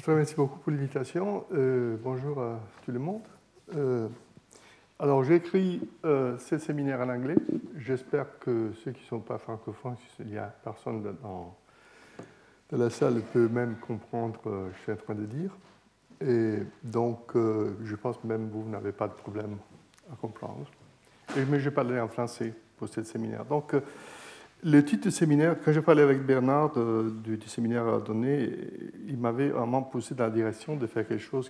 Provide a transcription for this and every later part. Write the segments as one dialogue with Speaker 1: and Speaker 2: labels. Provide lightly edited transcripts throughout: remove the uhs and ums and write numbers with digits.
Speaker 1: te remercie beaucoup pour l'invitation. Bonjour à tout le monde. Alors, j'ai écrit ce séminaire en anglais. J'espère que ceux qui ne sont pas francophones, s'il y a personne dans la salle, peut même comprendre ce que je suis en train de dire. Et donc, je pense même que vous n'avez pas de problème à comprendre. Mais je parlerai en français pour ce séminaire. Donc, le titre du séminaire, quand j'ai parlé avec Bernard du séminaire à donner, il m'avait vraiment poussé dans la direction de faire quelque chose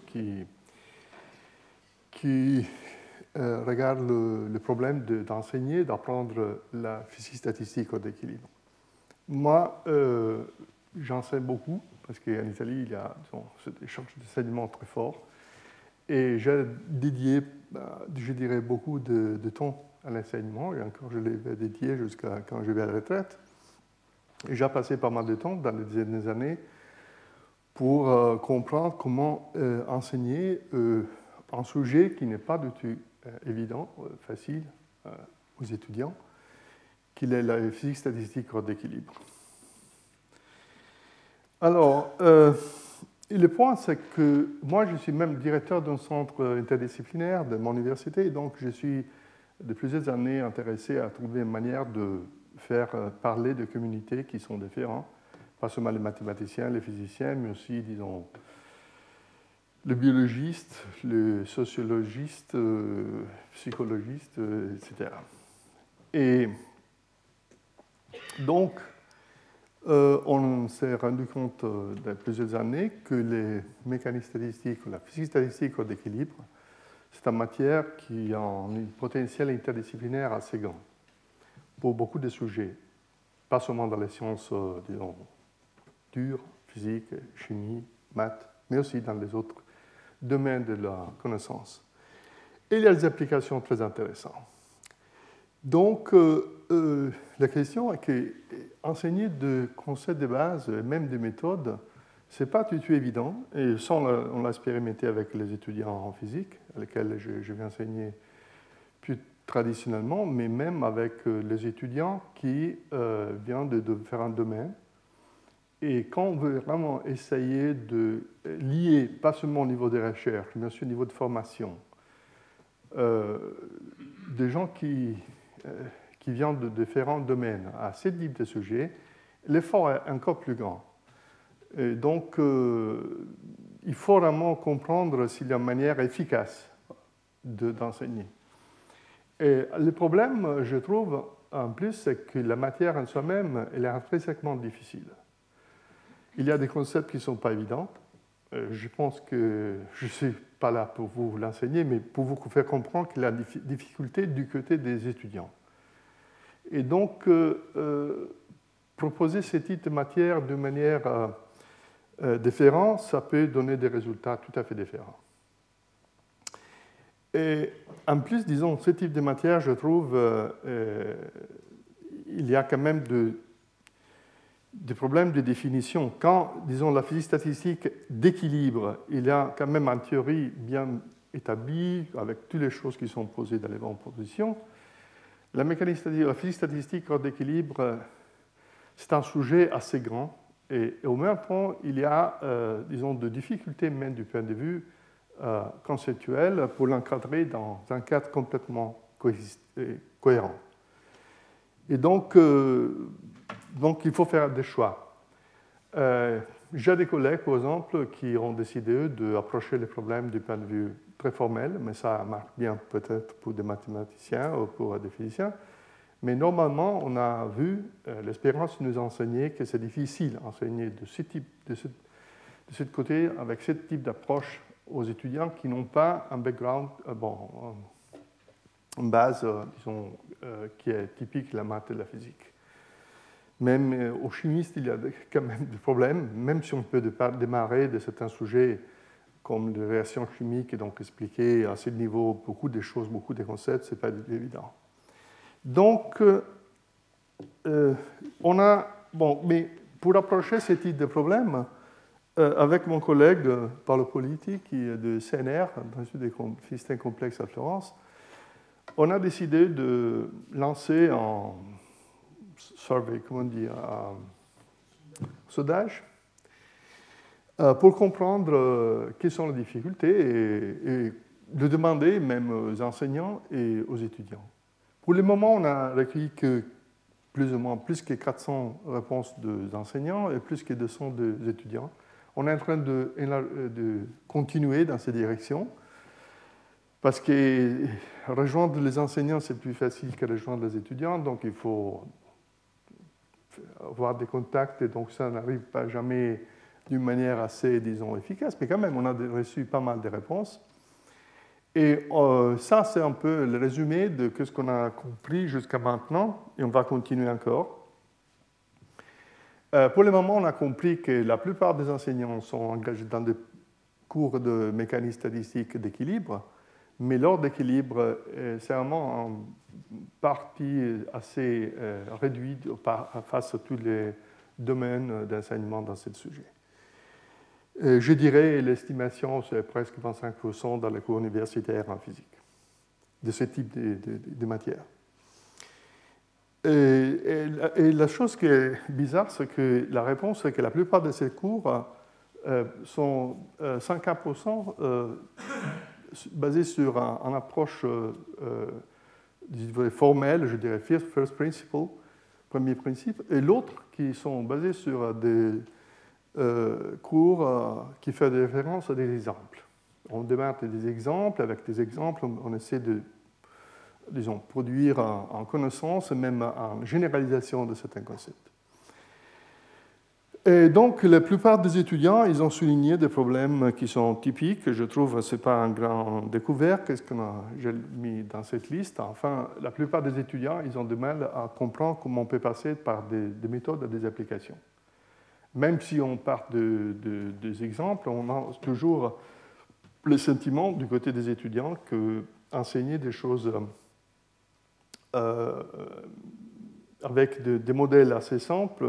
Speaker 1: qui regarde le problème d'enseigner, d'apprendre la physique statistique au d'équilibre. Moi, j'enseigne beaucoup, parce qu'en Italie, il y a cet échange d'enseignement très fort. Et j'ai dédié, je dirais, beaucoup de temps à l'enseignement, et encore je l'ai dédié jusqu'à quand je vais à la retraite. Et j'ai passé pas mal de temps dans les dernières années pour comprendre comment enseigner un sujet qui n'est pas du tout évident, facile aux étudiants, qu'il est la physique statistique d'équilibre. Alors, le point, c'est que moi, je suis même directeur d'un centre interdisciplinaire de mon université, et donc je suis de plusieurs années intéressé à trouver une manière de faire parler de communautés qui sont différentes, pas seulement les mathématiciens, les physiciens, mais aussi, disons, le biologiste, le sociologiste, psychologiste, etc. Et donc, on s'est rendu compte de plusieurs années que les mécaniques statistiques ou la physique statistique d'équilibre, c'est une matière qui a un potentiel interdisciplinaire assez grand pour beaucoup de sujets, pas seulement dans les sciences, disons, dures, physique, chimie, maths, mais aussi dans les autres domaines de la connaissance. Et il y a des applications très intéressantes. Donc, la question est qu'enseigner des concepts de base, même des méthodes, ce n'est pas du tout évident. Et ça, on l'a expérimenté avec les étudiants en physique, à lesquels je vais enseigner plus traditionnellement, mais même avec les étudiants qui viennent de différents domaines. Et quand on veut vraiment essayer de lier, pas seulement au niveau des recherches, mais aussi au niveau de formation, des gens qui viennent de différents domaines à ce type de sujet, l'effort est encore plus grand. Et donc, il faut vraiment comprendre s'il y a une manière efficace d'enseigner. Et le problème, je trouve, en plus, c'est que la matière en soi-même, elle est intrinsèquement difficile. Il y a des concepts qui ne sont pas évidents. Je pense que je ne suis pas là pour vous l'enseigner, mais pour vous faire comprendre qu'il y a des difficultés du côté des étudiants. Et donc, proposer ce type de matière de manière différente, ça peut donner des résultats tout à fait différents. Et en plus, disons, ce type de matière, je trouve, il y a quand même des problèmes de définition. Quand, disons, la physique statistique d'équilibre, il y a quand même en théorie bien établie, avec toutes les choses qui sont posées dans les bonnes positions, la physique statistique d'équilibre, c'est un sujet assez grand. Et au même temps, il y a, disons, des difficultés, même du point de vue conceptuel, pour l'encadrer dans un cadre complètement cohérent. Et donc, il faut faire des choix. J'ai des collègues, par exemple, qui ont décidé d'approcher les problèmes du point de vue très formel, mais ça marche bien peut-être pour des mathématiciens ou pour des physiciens. Mais normalement, on a vu, l'expérience nous a enseigné que c'est difficile d'enseigner de ce côté, avec ce type d'approche aux étudiants qui n'ont pas un background, une base, disons, qui est typique de la maths et de la physique. Même aux chimistes, il y a quand même des problèmes, même si on peut démarrer de certains sujets comme les réactions chimiques et donc expliquer à ce niveau beaucoup de choses, beaucoup de concepts, ce n'est pas évident. Donc, mais pour approcher ce type de problème, avec mon collègue Paolo Politi, qui est de CNR, l'Institut des systèmes complexes à Florence, on a décidé de lancer un survey, comment dire, un sondage, pour comprendre quelles sont les difficultés et de demander même aux enseignants et aux étudiants. Pour le moment, on a recueilli que plus que 400 réponses d'enseignants et plus que 200 d'étudiants. On est en train de continuer dans cette direction parce que rejoindre les enseignants, c'est plus facile que rejoindre les étudiants, donc il faut avoir des contacts et donc ça n'arrive pas jamais d'une manière assez, disons, efficace, mais quand même, on a reçu pas mal de réponses. Et ça, c'est un peu le résumé de ce qu'on a compris jusqu'à maintenant, et on va continuer encore. Pour le moment, on a compris que la plupart des enseignants sont engagés dans des cours de mécanique statistique d'équilibre, mais l'ordre d'équilibre, c'est vraiment en partie assez réduit face à tous les domaines d'enseignement dans ce sujet. Je dirais l'estimation, c'est presque 25% dans les cours universitaires en physique, de ce type de matière. Et la chose qui est bizarre, c'est que la réponse, c'est que la plupart de ces cours sont 50% basés sur une approche formelle, je dirais first principle, premier principe, et l'autre qui sont basés sur des cours qui font des références à des exemples. On démarre des exemples, avec des exemples, on essaie de, disons, produire en connaissance, même en généralisation de certains concepts. Et donc, la plupart des étudiants, ils ont souligné des problèmes qui sont typiques. Je trouve que ce n'est pas un grand découvert, qu'est-ce que j'ai mis dans cette liste. Enfin, la plupart des étudiants, ils ont du mal à comprendre comment on peut passer par des méthodes à des applications. Même si on part des exemples, on a toujours le sentiment du côté des étudiants qu'enseigner des choses avec des modèles assez simples,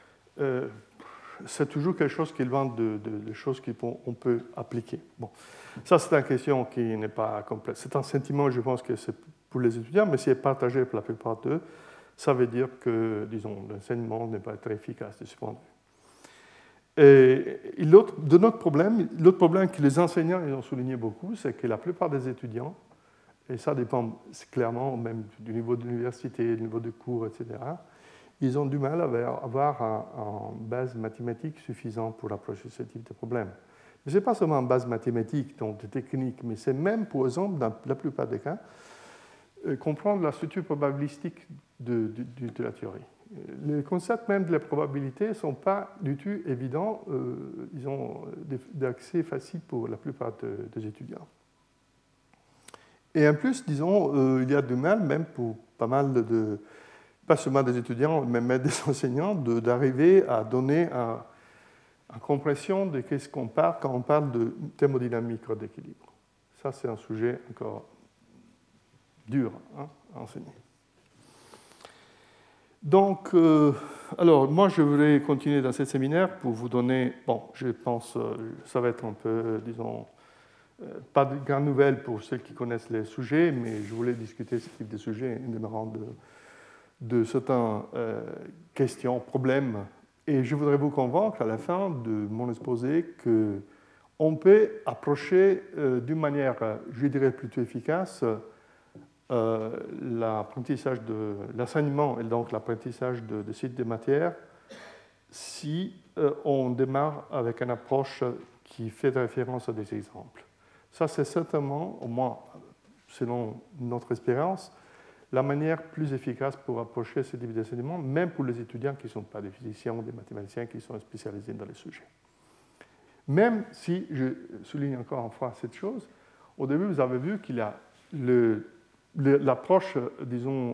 Speaker 1: c'est toujours quelque chose qui vient de choses qu'on peut appliquer. Bon. Ça, c'est une question qui n'est pas complète. C'est un sentiment, je pense que c'est pour les étudiants, mais si c'est partagé par la plupart d'eux, ça veut dire que, disons, l'enseignement n'est pas très efficace de ce point de vue. Et l'autre problème que les enseignants ils ont souligné beaucoup, c'est que la plupart des étudiants, et ça dépend clairement même du niveau de l'université, du niveau de cours, etc., ils ont du mal à avoir une base mathématique suffisante pour approcher ce type de problème. Mais ce n'est pas seulement une base mathématique, donc des techniques, mais c'est même, par exemple, dans la plupart des cas, comprendre la structure probabilistique de la théorie. Les concepts même de la probabilité ne sont pas du tout évidents. Ils ont d'accès facile pour la plupart des étudiants. Et en plus, disons, il y a du mal, même pour pas mal pas seulement des étudiants, mais même des enseignants, d'arriver à donner une compréhension de ce qu'on parle quand on parle de thermodynamique d'équilibre. Ça, c'est un sujet encore dur à enseigner. Donc, alors, moi, je voudrais continuer dans ce séminaire pour vous donner, bon, je pense, ça va être un peu, disons, pas de grandes nouvelles pour ceux qui connaissent les sujets, mais je voulais discuter ce type de sujet en démarrant de certaines questions, problèmes. Et je voudrais vous convaincre à la fin de mon exposé qu'on peut approcher d'une manière, je dirais, plutôt efficace l'apprentissage de l'enseignement et donc l'apprentissage de sites de matière si on démarre avec une approche qui fait référence à des exemples. Ça, c'est certainement, au moins selon notre expérience, la manière plus efficace pour approcher ce type d'enseignement, même pour les étudiants qui ne sont pas des physiciens ou des mathématiciens qui sont spécialisés dans les sujets. Même si, je souligne encore une fois cette chose, au début, vous avez vu qu'il y a l'approche, disons,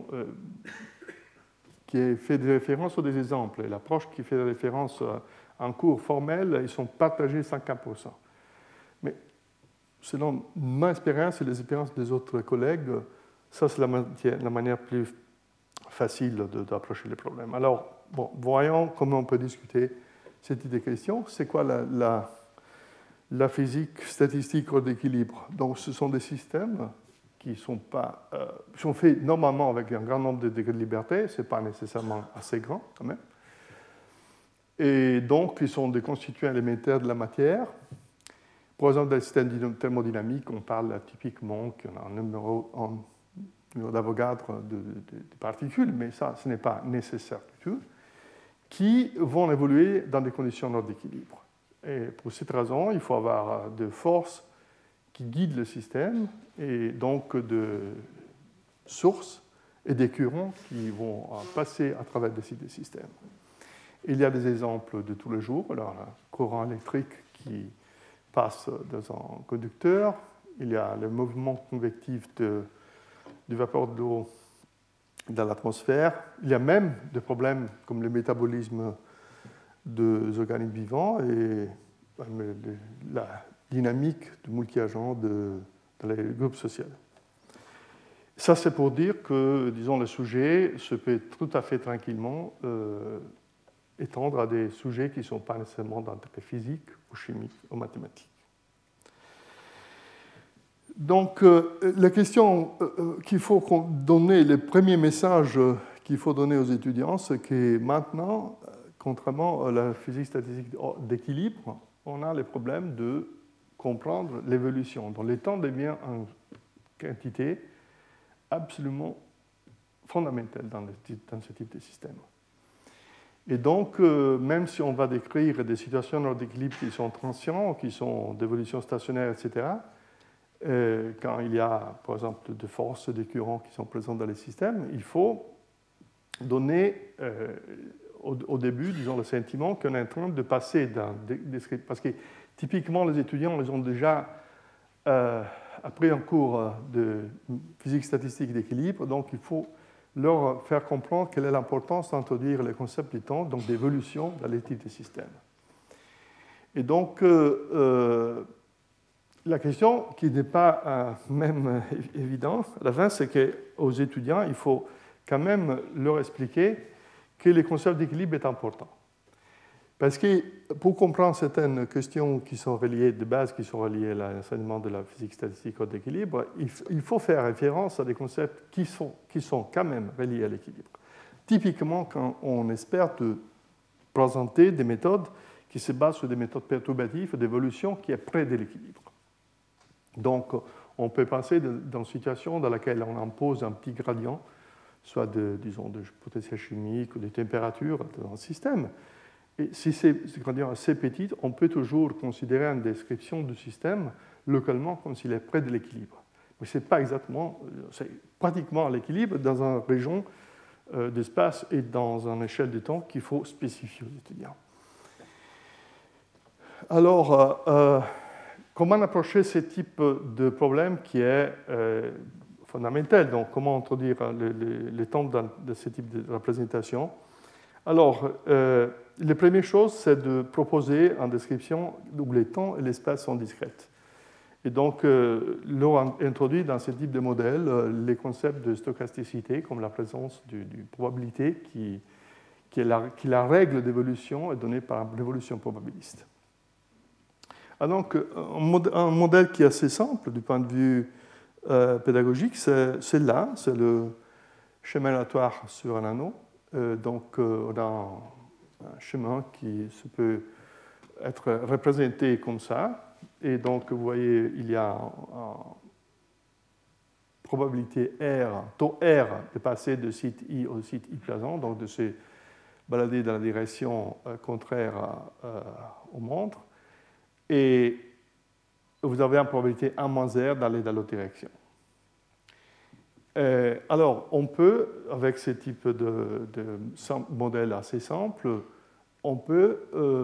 Speaker 1: qui fait des références aux des exemples, et l'approche qui fait des références à un cours formel, ils sont partagés 50%. Mais selon ma expérience et les expériences des autres collègues, ça, c'est la manière plus facile d'approcher les problèmes. Alors, bon, voyons comment on peut discuter cette idée de question. C'est quoi la physique statistique d'équilibre? Donc, ce sont des systèmes qui sont faits normalement avec un grand nombre de degrés de liberté, ce n'est pas nécessairement assez grand quand même. Et donc, ils sont des constituants élémentaires de la matière. Par exemple, dans les systèmes thermodynamiques, on parle typiquement qu'on a un numéro d'Avogadro de particules, mais ça, ce n'est pas nécessaire du tout, qui vont évoluer dans des conditions d'ordre d'équilibre. Et pour cette raison, il faut avoir des forces qui guident le système, et donc de sources et des courants qui vont passer à travers des systèmes. Il y a des exemples de tous les jours. Alors, un courant électrique qui passe dans un conducteur. Il y a le mouvement convectif du vapeur d'eau dans l'atmosphère. Il y a même des problèmes comme le métabolisme des organismes vivants et la dynamique du multi-agent dans les groupes sociaux. Ça, c'est pour dire que, disons, le sujet se peut tout à fait tranquillement étendre à des sujets qui ne sont pas nécessairement d'intérêt physique ou chimique ou mathématique. Donc, la question qu'il faut donner, le premier message qu'il faut donner aux étudiants, c'est que maintenant, contrairement à la physique statistique d'équilibre, on a le problème de comprendre l'évolution, dont le temps devient une quantité absolument fondamentale dans ce type de système. Et donc, même si on va décrire des situations d'équilibre qui sont transients, qui sont d'évolution stationnaire, etc., quand il y a, par exemple, des forces, des courants qui sont présents dans les systèmes, il faut donner au début, disons, le sentiment qu'on est en train de passer d'un descriptif. Parce que typiquement, les étudiants, ils ont déjà appris un cours de physique statistique d'équilibre, donc il faut leur faire comprendre quelle est l'importance d'introduire les concepts du temps, donc d'évolution dans les types de systèmes. Et donc, la question qui n'est pas même évidente, à la fin, c'est qu'aux étudiants, il faut quand même leur expliquer que le concept d'équilibre est important. Parce que pour comprendre certaines questions qui sont reliées de base, qui sont reliées à l'enseignement de la physique statistique d'équilibre, il faut faire référence à des concepts qui sont quand même reliés à l'équilibre. Typiquement, quand on espère présenter des méthodes qui se basent sur des méthodes perturbatives d'évolution qui est près de l'équilibre. Donc, on peut penser dans une situation dans laquelle on impose un petit gradient, soit de potentiel chimique ou de température dans un système. Et si ce gradient est assez petit, on peut toujours considérer une description du système localement comme s'il est près de l'équilibre. Mais c'est pas exactement, c'est pratiquement à l'équilibre dans une région d'espace et dans une échelle de temps qu'il faut spécifier aux étudiants. Alors, comment approcher ce type de problème qui est fondamental? Donc, comment introduire le temps de ce type de représentation? Alors, la première chose, c'est de proposer une description où les temps et l'espace sont discrets. Et donc, l'on introduit dans ce type de modèle les concepts de stochasticité, comme la présence d'une probabilité qui est la règle d'évolution est donnée par l'évolution probabiliste. Alors, donc, un modèle qui est assez simple du point de vue pédagogique, c'est là, c'est le schéma aléatoire sur un anneau. Donc, on a un chemin qui peut être représenté comme ça. Et donc, vous voyez, il y a une probabilité R, taux R de passer de site I au site I plaisant, donc de se balader dans la direction contraire aux montres. Et vous avez une probabilité 1-R d'aller dans l'autre direction. Alors, on peut, avec ce type de modèle assez simple, on peut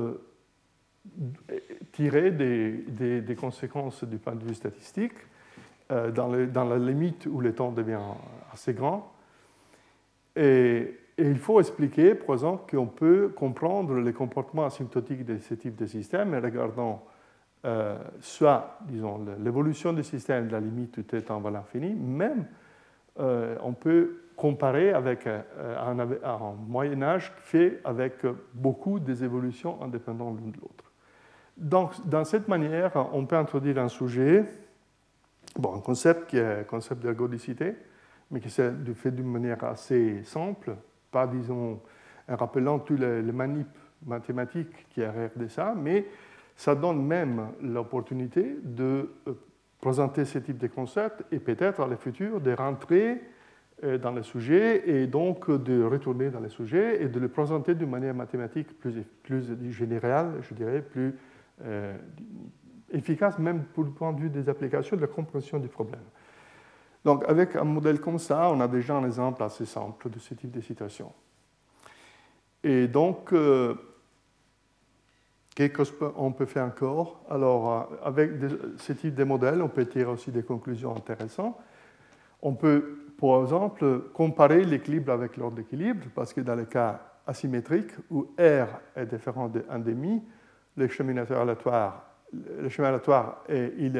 Speaker 1: tirer des conséquences du point de vue statistique dans la limite où le temps devient assez grand. Et il faut expliquer, par exemple, qu'on peut comprendre les comportements asymptotiques de ce type de système en regardant soit, disons, l'évolution du système de la limite où t tend à l'infini, même on peut comparer avec un Moyen-Âge fait avec beaucoup des évolutions indépendantes l'une de l'autre. Donc, dans cette manière, on peut introduire un sujet, un concept qui est le concept d'ergodicité, mais qui est fait d'une manière assez simple, pas, disons, en rappelant tous les manips mathématique qui est derrière de ça, mais ça donne même l'opportunité de présenter ce type de concept et peut-être dans le futur de rentrer dans le sujet et donc de retourner dans le sujet et de le présenter d'une manière mathématique plus générale, je dirais, plus efficace même pour le point de vue des applications, de la compréhension du problème. Donc avec un modèle comme ça, on a déjà un exemple assez simple de ce type de situation. Et donc, qu'est-ce qu'on peut faire encore? Alors, avec ce type de modèle, on peut tirer aussi des conclusions intéressantes. On peut, par exemple, comparer l'équilibre avec l'ordre d'équilibre, parce que dans le cas asymétrique, où R est différent de 1,5, le chemin aléatoire, il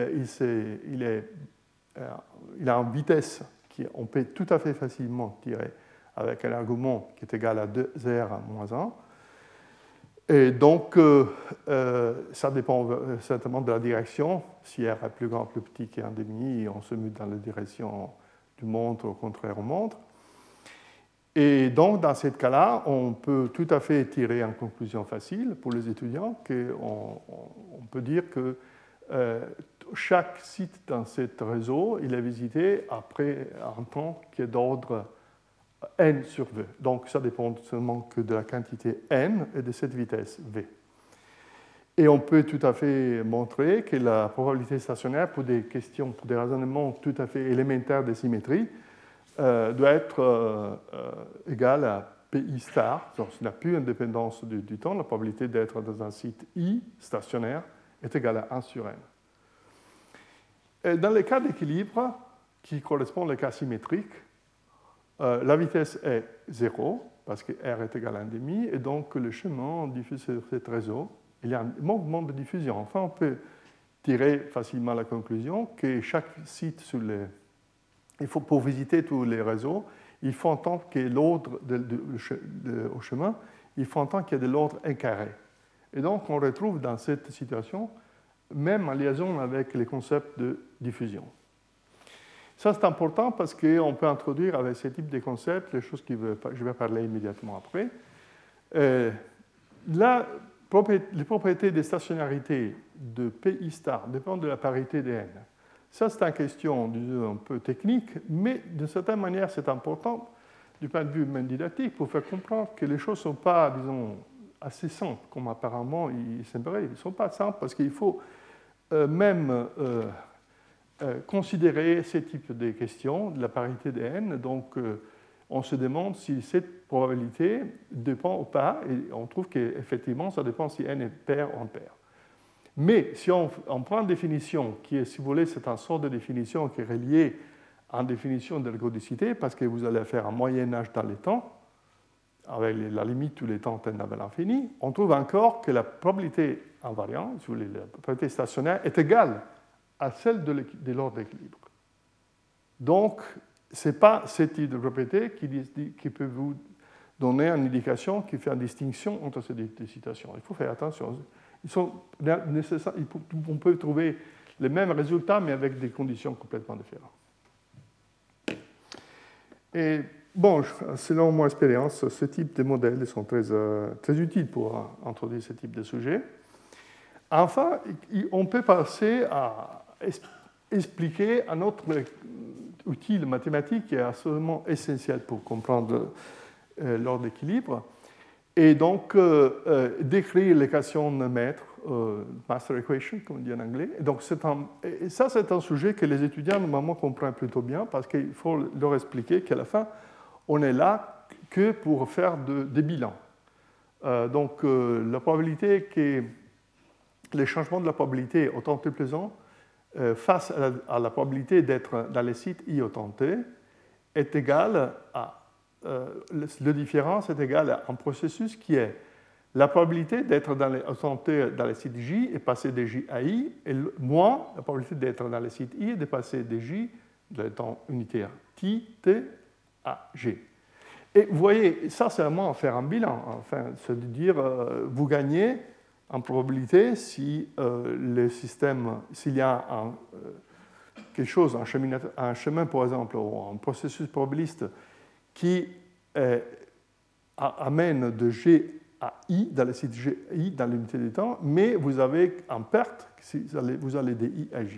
Speaker 1: a une vitesse qu'on peut tout à fait facilement tirer avec un argument qui est égal à 2R moins 1. Et donc, ça dépend certainement de la direction. Si R est plus grand ou plus petit qu'1,5, on se met dans la direction du montre, au contraire, on montre. Et donc, dans ce cas-là, on peut tout à fait tirer une conclusion facile pour les étudiants, on peut dire que chaque site dans ce réseau, il est visité après un temps qui est d'ordre n sur v. Donc, ça dépend seulement que de la quantité n et de cette vitesse v. Et on peut tout à fait montrer que la probabilité stationnaire pour des questions, pour des raisonnements tout à fait élémentaires de symétrie, doit être égale à PI star. Donc, il n'y a plus une dépendance du temps. La probabilité d'être dans un site I stationnaire est égale à 1 sur n. Et dans les cas d'équilibre, qui correspondent aux cas symétriques, la vitesse est 0, parce que R est égal à 1,5, et donc le chemin diffuse sur ce réseau. Il y a un mouvement de diffusion. Enfin, on peut tirer facilement la conclusion que chaque site pour visiter tous les réseaux, il faut entendre que l'ordre au chemin, il faut entendre qu'il y a de l'ordre 1 carré. Et donc, on retrouve dans cette situation, même en liaison avec les concepts de diffusion. Ça, c'est important parce qu'on peut introduire avec ce type de concepts les choses que je vais parler immédiatement après. Les propriétés de stationnarité de PI star dépendent de la parité de n. Ça, c'est une question un peu technique, mais d'une certaine manière, c'est important du point de vue même didactique pour faire comprendre que les choses ne sont pas, disons, assez simples, comme apparemment il semblerait. Ils ne sont pas simples parce qu'il faut même considérer ce type de questions, de la parité de n. Donc, on se demande si cette probabilité dépend ou pas, et on trouve qu'effectivement, ça dépend si n est pair ou impair. Mais si on prend une définition qui est, si vous voulez, c'est une sorte de définition qui est reliée à une définition d'ergodicité, parce que vous allez faire un moyen âge dans les temps, avec la limite tous les temps tendent à l'infini, on trouve encore que la probabilité invariante, si vous voulez, la probabilité stationnaire, est égale à celle de l'ordre d'équilibre. Donc, ce n'est pas ce type de propriété qui peut vous donner une indication qui fait une distinction entre ces deux situations. Il faut faire attention. On peut trouver les mêmes résultats, mais avec des conditions complètement différentes. Et bon, selon mon expérience, ce type de modèles sont très utiles pour introduire ce type de sujet. Enfin, on peut passer à expliquer un autre outil mathématique qui est absolument essentiel pour comprendre l'ordre d'équilibre, et donc décrire l'équation de maître, master equation, comme on dit en anglais. Et donc, c'est un sujet que les étudiants normalement comprennent plutôt bien, parce qu'il faut leur expliquer qu'à la fin, on est là que pour faire des bilans. Donc, la probabilité que les changements de la probabilité au temps t présent face à la probabilité d'être dans les sites i au temps t est égale à la différence est égale à un processus qui est la probabilité d'être dans les sites J et passer de J à I, et moins la probabilité d'être dans les sites I et de passer de J, dans le temps unitaire T à G. Et vous voyez, ça c'est vraiment faire un bilan. Enfin, c'est de dire, vous gagnez en probabilité si le système, s'il y a quelque chose, un chemin par exemple, ou un processus probabiliste qui amène de G à I, dans le site I, dans l'unité de temps, mais vous avez en perte, vous allez de I à J.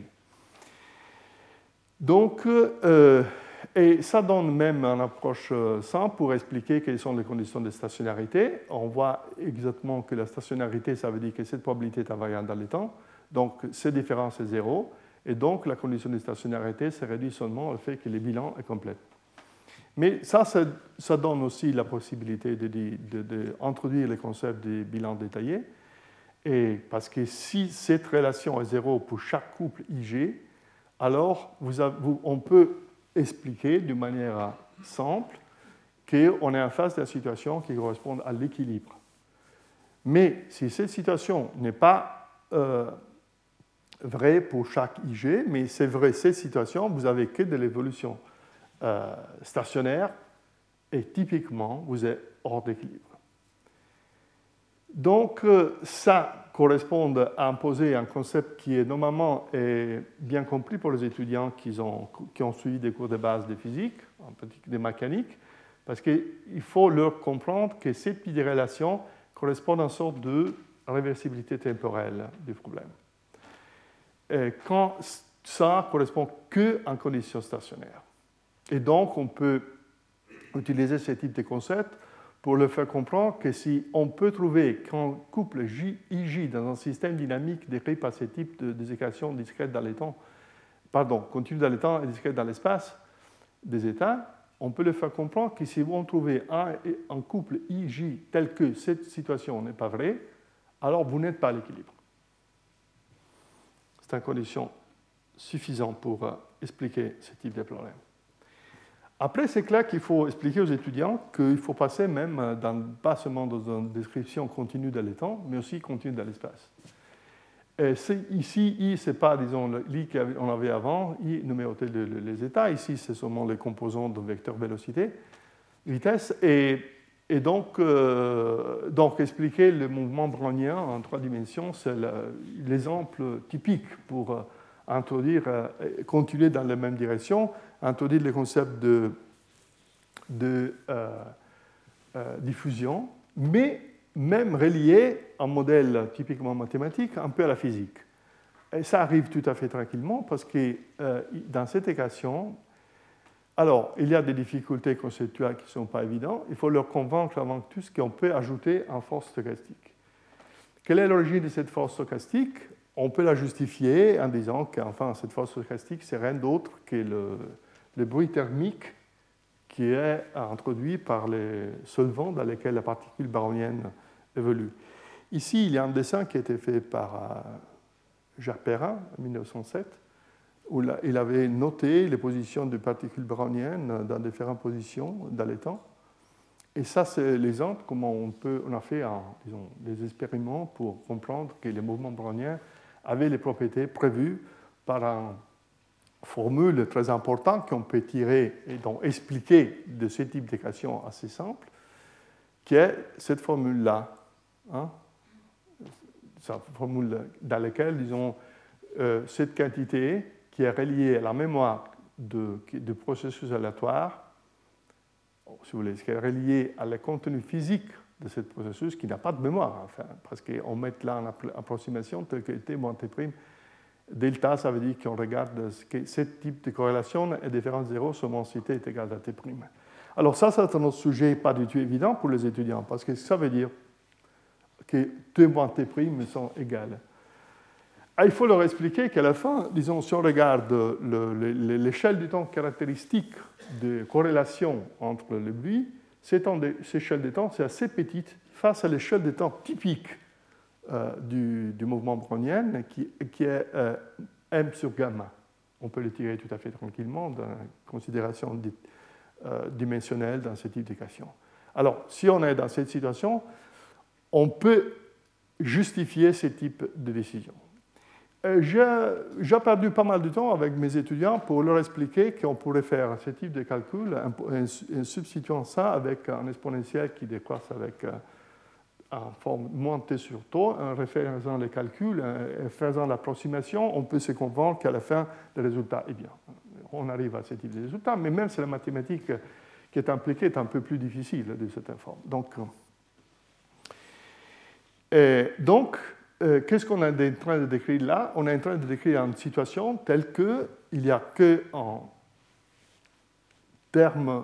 Speaker 1: Donc, et ça donne même une approche simple pour expliquer quelles sont les conditions de stationnarité. On voit exactement que la stationnarité, ça veut dire que cette probabilité est invariante dans le temps. Donc, cette différence est zéro. Et donc, la condition de stationnarité se réduit seulement au fait que le bilan est complet. Mais ça donne aussi la possibilité d'introduire le concept de bilan détaillé. Et parce que si cette relation est zéro pour chaque couple IG, alors on peut expliquer de manière simple qu'on est en face de la situation qui correspond à l'équilibre. Mais si cette situation n'est pas vraie pour chaque IG, mais c'est vrai cette situation, vous n'avez que de l'évolution stationnaire et typiquement, vous êtes hors d'équilibre. Donc, ça correspond à imposer un concept qui est normalement bien compris pour les étudiants qui ont suivi des cours de base de physique, en particulier de mécanique, parce qu'il faut leur comprendre que ces petites relations correspondent à une sorte de réversibilité temporelle du problème. Et quand ça correspond qu'en conditions stationnaires. Et donc, on peut utiliser ce type de concept pour le faire comprendre que si on peut trouver qu'un couple IJ dans un système dynamique décrit par ce type de équations discrètes dans le temps, continues dans le temps et discrètes dans l'espace des états, on peut le faire comprendre que si on trouve un couple IJ tel que cette situation n'est pas vraie, alors vous n'êtes pas à l'équilibre. C'est une condition suffisante pour expliquer ce type de problème. Après, c'est clair qu'il faut expliquer aux étudiants qu'il faut passer même pas seulement dans une description continue dans le temps, mais aussi continue dans l'espace. Ici, I, ce n'est pas, disons, l'I qu'on avait avant, I numérotait les états. Ici, c'est seulement les composants d'un vecteur vélocité, vitesse. Et donc, expliquer le mouvement brownien en 3 dimensions, c'est l'exemple typique pour introduire, continuer dans la même direction, introduire le concept de diffusion, mais même relié un modèle typiquement mathématique un peu à la physique. Et ça arrive tout à fait tranquillement parce que dans cette équation, alors il y a des difficultés conceptuelles qui ne sont pas évidentes. Il faut leur convaincre avant tout qu'on peut ajouter une force stochastique. Quelle est l'origine de cette force stochastique? On peut la justifier en disant qu'enfin, cette force stochastique, c'est rien d'autre que le bruit thermique qui est introduit par les solvants dans lesquels la particule baryonienne évolue. Ici, il y a un dessin qui a été fait par Jacques Perrin en 1907, où il avait noté les positions des particules baryoniennes dans différentes positions dans les temps. Et ça, c'est l'exemple comment on a fait des expériments pour comprendre que les mouvements browniens avaient les propriétés prévues par une formule très importante qu'on peut tirer et donc expliquer de ce type d'équation assez simple, qui est cette formule-là. Cette formule dans laquelle, disons, cette quantité qui est reliée à la mémoire de processus aléatoires, si vous voulez, qui est reliée à le contenu physique de ce processus qui n'a pas de mémoire, enfin, parce qu'on met là une approximation telle que T moins T'. Delta, ça veut dire qu'on regarde que ce type de corrélation est différent de 0 seulement si T est égal à T'. Alors ça, c'est un autre sujet pas du tout évident pour les étudiants, parce que ça veut dire que T moins T' sont égales. Il faut leur expliquer qu'à la fin, disons, si on regarde l'échelle du temps caractéristique de corrélation entre le bruit, cette échelle de temps, c'est assez petite face à l'échelle de temps typique du mouvement brownien, qui est m sur gamma. On peut le tirer tout à fait tranquillement dans la considération dimensionnelle dans ce type d'équation. Alors, si on est dans cette situation, on peut justifier ce type de décision. J'ai perdu pas mal de temps avec mes étudiants pour leur expliquer qu'on pourrait faire ce type de calcul en substituant ça avec un exponentiel qui décroisse avec en forme moins t sur tau, en refaisant les calculs, en faisant l'approximation, on peut se convaincre qu'à la fin, le résultat est bien. On arrive à ce type de résultat, mais même si la mathématique qui est impliquée est un peu plus difficile de cette forme. Donc, Et donc, qu'est-ce qu'on est en train de décrire là? On est en train de décrire une situation telle qu'il n'y a qu'en termes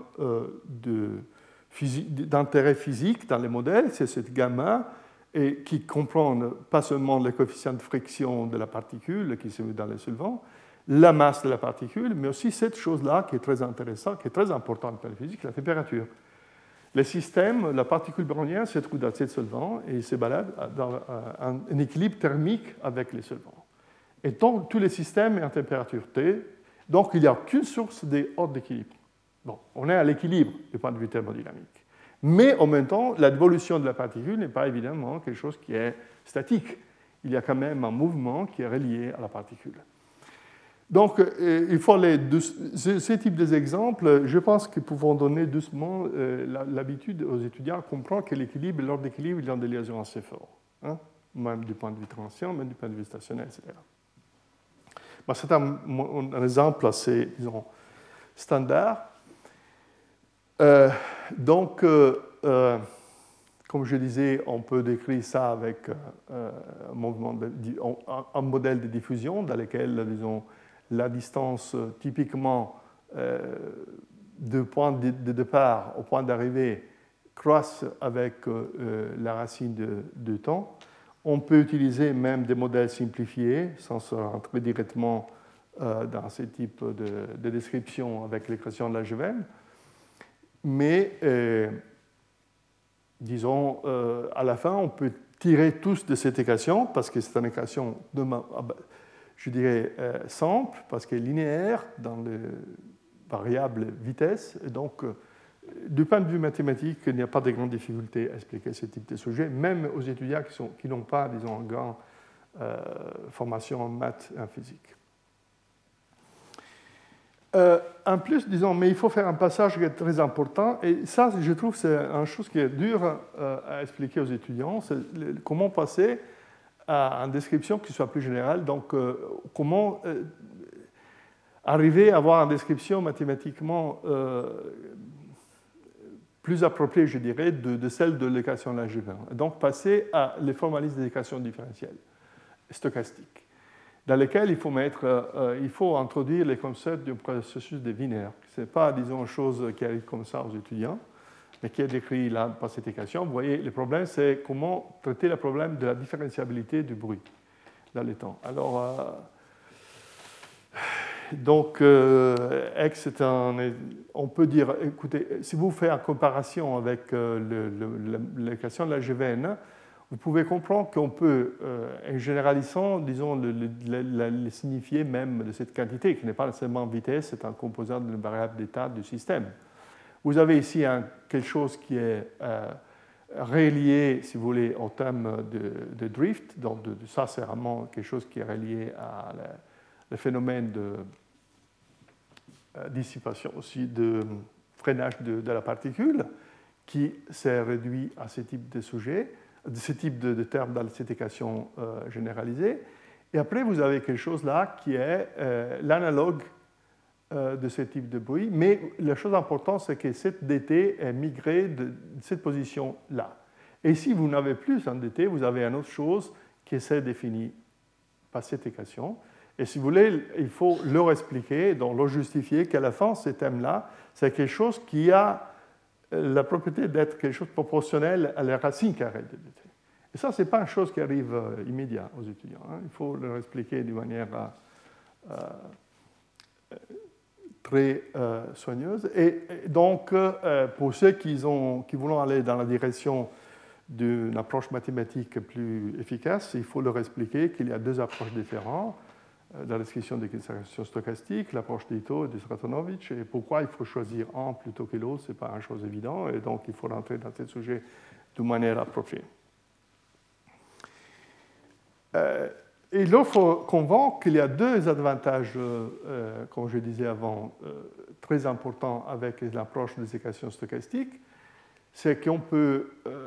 Speaker 1: d'intérêt physique dans les modèles, c'est cette gamma, et qui comprend pas seulement le coefficient de friction de la particule qui se met dans les solvants, la masse de la particule, mais aussi cette chose-là qui est très intéressante, qui est très importante pour la physique, la température. Le système, la particule brownienne se trouve dans ces solvants et il se balade dans un équilibre thermique avec les solvants. Et donc, tous les systèmes sont en température T, donc il n'y a qu'une source des hors d'équilibre. Bon, on est à l'équilibre du point de vue thermodynamique. Mais en même temps, l'évolution de la particule n'est pas évidemment quelque chose qui est statique. Il y a quand même un mouvement qui est relié à la particule. Donc, il faut ces types d'exemples, je pense qu'ils pouvons donner doucement l'habitude aux étudiants à comprendre que l'équilibre et l'ordre d'équilibre, ils ont des liaisons assez fortes, hein, même du point de vue transient, même du point de vue stationnaire, etc. Bon, c'est un exemple assez, disons, standard. Donc, comme je disais, on peut décrire ça avec un modèle de diffusion dans lequel, disons, la distance typiquement du point de départ au point d'arrivée croisse avec la racine de temps. On peut utiliser même des modèles simplifiés sans se rentrer directement dans ce type de description avec l'équation de Langevin. Mais, disons, à la fin, on peut tirer tous de cette équation parce que c'est une équation je dirais, simple, parce qu'elle est linéaire dans les variables vitesse. Et donc, du point de vue mathématique, il n'y a pas de grandes difficultés à expliquer ce type de sujet, même aux étudiants qui n'ont pas, disons, une grande formation en maths et en physique. En plus, disons, mais il faut faire un passage qui est très important, et ça, je trouve, c'est une chose qui est dure à expliquer aux étudiants, c'est comment passer à une description qui soit plus générale. Donc, comment arriver à avoir une description mathématiquement plus appropriée, je dirais, de celle de l'équation de Langevin. Donc, passer à les formalismes des équations différentielles stochastiques, dans lesquelles il faut introduire les concepts du processus de Wiener. Ce n'est pas, disons, une chose qui arrive comme ça aux étudiants, mais qui est décrit là par cette équation. Vous voyez, le problème, c'est comment traiter le problème de la différenciabilité du bruit dans les temps. Alors, donc, X est on peut dire, écoutez, si vous faites une comparaison avec l'équation de Langevin, vous pouvez comprendre qu'on peut, en généralisant, disons, le signifier même de cette quantité, qui n'est pas seulement vitesse, c'est un composant d'une variable d'état du système. Vous avez ici quelque chose qui est relié, si vous voulez, au terme de drift. Donc, ça, c'est vraiment quelque chose qui est relié à le phénomène de dissipation aussi, de freinage de la particule, qui s'est réduit à ce type de sujet, de ce type de termes dans cette équation généralisée. Et après, vous avez quelque chose là qui est l'analogue de ce type de bruit, mais la chose importante, c'est que cette dt est migrée de cette position-là. Et si vous n'avez plus un dt, vous avez une autre chose qui est définie par cette équation. Et si vous voulez, il faut leur expliquer, donc leur justifier qu'à la fin, ce thème-là, c'est quelque chose qui a la propriété d'être quelque chose de proportionnel à la racine carrée de dt. Et ça, ce n'est pas une chose qui arrive immédiat aux étudiants. Hein. Il faut leur expliquer d'une manière très soigneuse. Et donc, pour ceux qui voulaient aller dans la direction d'une approche mathématique plus efficace, il faut leur expliquer qu'il y a deux approches différentes dans la description des équations stochastiques, l'approche d'Ito et de Stratonovich, et pourquoi il faut choisir un plutôt que l'autre, ce n'est pas une chose évidente, et donc il faut rentrer dans ce sujet de manière appropriée. Et là, il faut convaincre qu'il y a deux avantages, comme je disais avant, très importants avec l'approche des équations stochastiques. C'est qu'on peut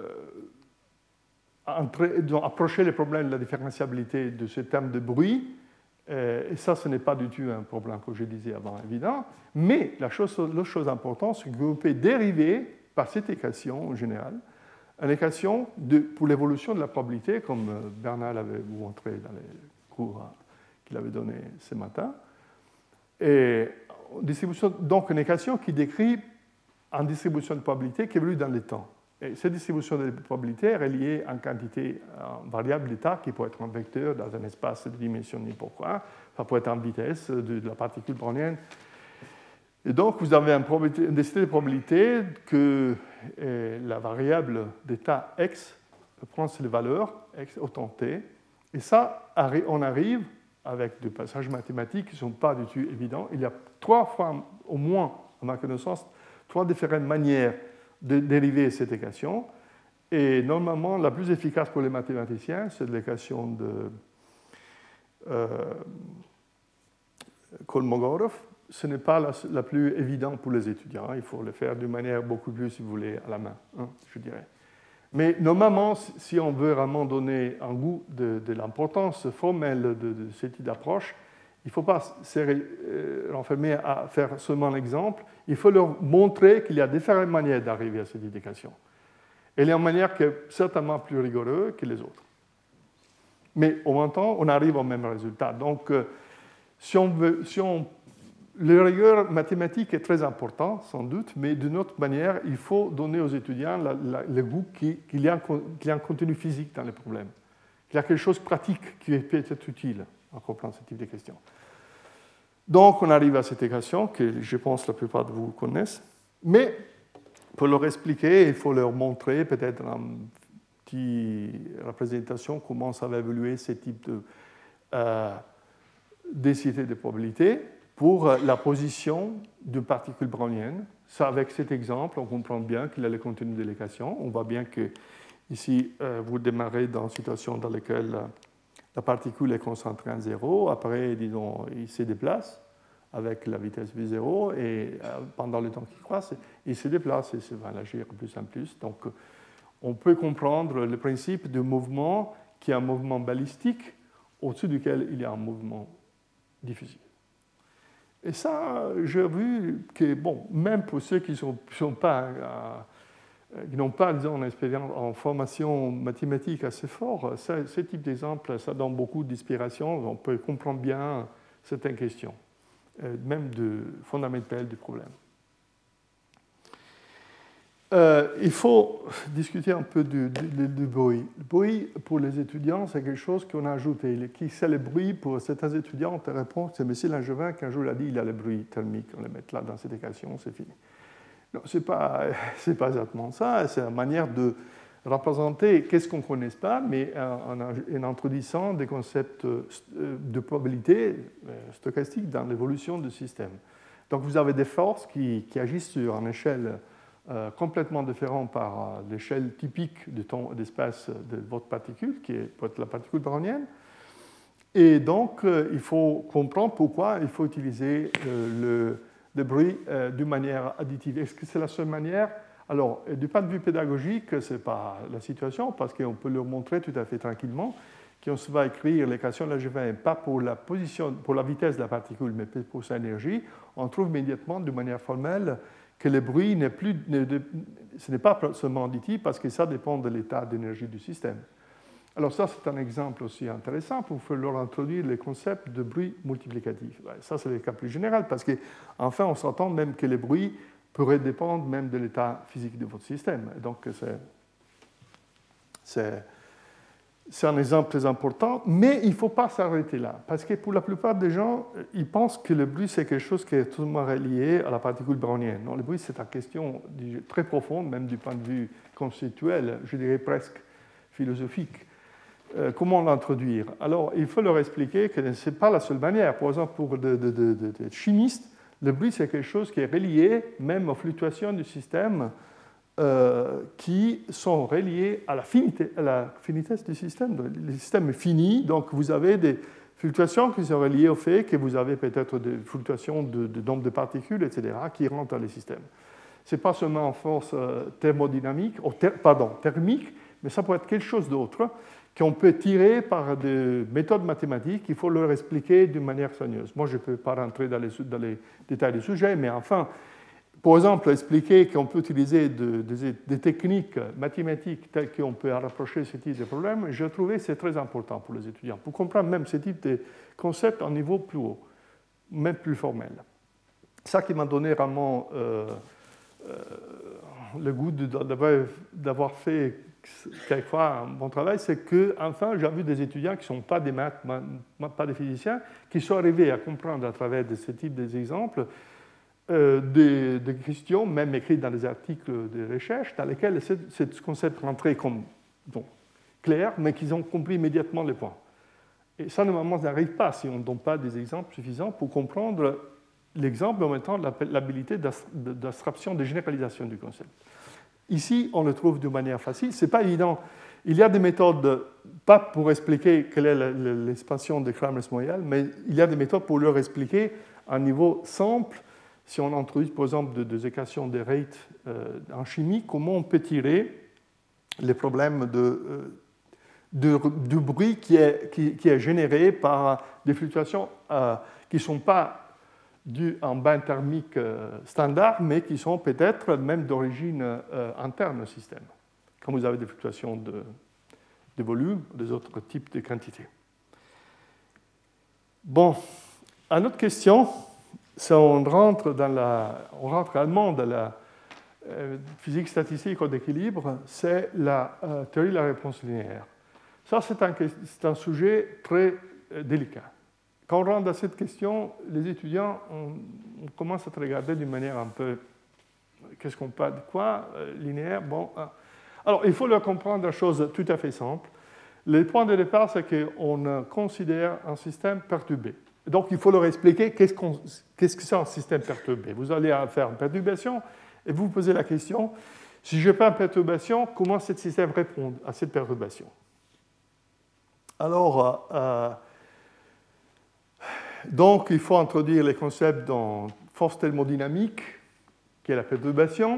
Speaker 1: approcher les problèmes de la différenciabilité de ce terme de bruit, et ça, ce n'est pas du tout un problème, comme je disais avant, évident. Mais l'autre chose importante, c'est que vous pouvez dériver par cette équation en général une équation pour l'évolution de la probabilité, comme Bernard avait vous montré dans les cours qu'il avait donnés ce matin. Et donc une équation qui décrit une distribution de probabilité qui évolue dans le temps. Et cette distribution de probabilité est reliée à une quantité, en variable d'état, qui peut être un vecteur dans un espace de dimension n'importe quoi, ça peut être en vitesse de la particule brownienne. Et donc, vous avez une densité de probabilité que la variable d'état x prend les valeurs, x autant t, et ça, on arrive, avec des passages mathématiques qui ne sont pas du tout évidents, il y a 3 fois, au moins, à ma connaissance, 3 différentes manières de dériver cette équation. Et normalement, la plus efficace pour les mathématiciens, c'est l'équation de Kolmogorov. Ce n'est pas la plus évidente pour les étudiants. Il faut le faire d'une manière beaucoup plus, si vous voulez, à la main, je dirais. Mais normalement, si on veut vraiment donner un goût de l'importance formelle de ce type d'approche, il ne faut pas renfermer à faire seulement l'exemple. Il faut leur montrer qu'il y a différentes manières d'arriver à cette équation. Et il y a une manière qui est certainement plus rigoureuse que les autres. Mais en même temps, on arrive au même résultat. Donc, le rigueur mathématique est très important, sans doute, mais d'une autre manière, il faut donner aux étudiants le goût qu'il y a un contenu physique dans les problèmes, qu'il y a quelque chose de pratique qui peut être utile en comprenant ce type de questions. Donc, on arrive à cette équation que je pense la plupart de vous connaissent, mais pour leur expliquer, il faut leur montrer peut-être en petite représentation comment ça va évoluer ce type de densité de probabilité pour la position d'une particule brownienne. Ça, avec cet exemple, on comprend bien qu'il y a le contenu de l'équation. On voit bien que ici, vous démarrez dans une situation dans laquelle la particule est concentrée en 0. Après, disons, il se déplace avec la vitesse v0 et pendant le temps qui croise, il se déplace et ça va agir de plus en plus. Donc, on peut comprendre le principe de mouvement qui est un mouvement balistique au-dessus duquel il y a un mouvement diffusif. Et ça, j'ai vu que, bon, même pour ceux qui n'ont pas, disons, une expérience en formation mathématique assez forte, ce type d'exemple, ça donne beaucoup d'inspiration. On peut comprendre bien certaines questions, même fondamentales du problème. Il faut discuter un peu du bruit. Le bruit, pour les étudiants, c'est quelque chose qu'on a ajouté. Qui c'est le bruit pour certains étudiants? On te répond, c'est M. Langevin qui un jour a dit il y a le bruit thermique. On le met là dans cette équation, c'est fini. Non, ce n'est pas exactement ça. C'est une manière de représenter qu'est-ce qu'on ne connaît pas, mais en introduisant des concepts de probabilité stochastique dans l'évolution du système. Donc vous avez des forces qui agissent sur une échelle complètement différent par l'échelle typique du temps et d'espace de votre particule, qui peut être la particule brownienne. Et donc, il faut comprendre pourquoi il faut utiliser le bruit d'une manière additive. Est-ce que c'est la seule manière? Alors, du point de vue pédagogique, ce n'est pas la situation, parce qu'on peut leur montrer tout à fait tranquillement qu'on se va écrire l'équation de Langevin, pas pour la vitesse de la particule, mais pour sa énergie. On trouve immédiatement, de manière formelle, que le bruit ce n'est pas seulement additif parce que ça dépend de l'état d'énergie du système. Alors ça, c'est un exemple aussi intéressant pour leur introduire le concept de bruit multiplicatif. Ça, c'est le cas plus général parce qu'enfin, on s'entend même que le bruit pourrait dépendre même de l'état physique de votre système. Donc, c'est un exemple très important, mais il ne faut pas s'arrêter là, parce que pour la plupart des gens, ils pensent que le bruit, c'est quelque chose qui est totalement relié à la particule brownienne. Non, le bruit, c'est une question très profonde, même du point de vue conceptuel, je dirais presque philosophique. Comment l'introduire? Alors, il faut leur expliquer que ce n'est pas la seule manière. Par exemple, pour des chimistes, le bruit, c'est quelque chose qui est relié même aux fluctuations du système, qui sont reliés à la finitesse du système. Le système est fini, donc vous avez des fluctuations qui sont reliées au fait que vous avez peut-être des fluctuations de nombre de particules, etc., qui rentrent dans le système. Ce n'est pas seulement en force thermodynamique, thermique, mais ça peut être quelque chose d'autre qu'on peut tirer par des méthodes mathématiques qu'il faut leur expliquer d'une manière soigneuse. Moi, je ne peux pas rentrer dans les détails du sujet, mais enfin, par exemple, expliquer qu'on peut utiliser des techniques mathématiques telles qu'on peut rapprocher ce type de problèmes, je trouvais que c'est très important pour les étudiants, pour comprendre même ce type de concept à un niveau plus haut, même plus formel. Ça qui m'a donné vraiment le goût d'avoir fait quelquefois un bon travail, c'est qu'enfin, j'ai vu des étudiants qui ne sont pas des maths, pas des physiciens, qui sont arrivés à comprendre à travers ce type d'exemples des questions, même écrites dans des articles de recherche, dans lesquels ce concept rentrait comme clair, mais qu'ils ont compris immédiatement les points. Et ça, normalement, ça n'arrive pas si on ne donne pas des exemples suffisants pour comprendre l'exemple, en même temps l'habilité d'abstraction, de généralisation du concept. Ici, on le trouve de manière facile. Ce n'est pas évident. Il y a des méthodes, pas pour expliquer quelle est l'expansion de Kramers-Moyal, mais il y a des méthodes pour leur expliquer à un niveau simple. Si on introduit, par exemple, des équations de rate en chimie, comment on peut tirer les problèmes du bruit qui est généré par des fluctuations qui ne sont pas dues à un bain thermique standard, mais qui sont peut-être même d'origine interne au système, quand vous avez des fluctuations de volume ou des autres types de quantités. Bon, une autre question, si on rentre réellement dans la physique statistique ou d'équilibre, c'est la théorie de la réponse linéaire. Ça, c'est un sujet très délicat. Quand on rentre dans cette question, les étudiants, on commence à te regarder d'une manière un peu... Qu'est-ce qu'on parle de quoi linéaire, bon. Alors, il faut leur comprendre une chose tout à fait simple. Le point de départ, c'est qu'on considère un système perturbé. Donc, il faut leur expliquer qu'est-ce que c'est un système perturbé. Vous allez faire une perturbation et vous vous posez la question, si je fais une perturbation, comment ce système répond à cette perturbation? Alors, donc, il faut introduire les concepts dans force thermodynamique, qui est la perturbation,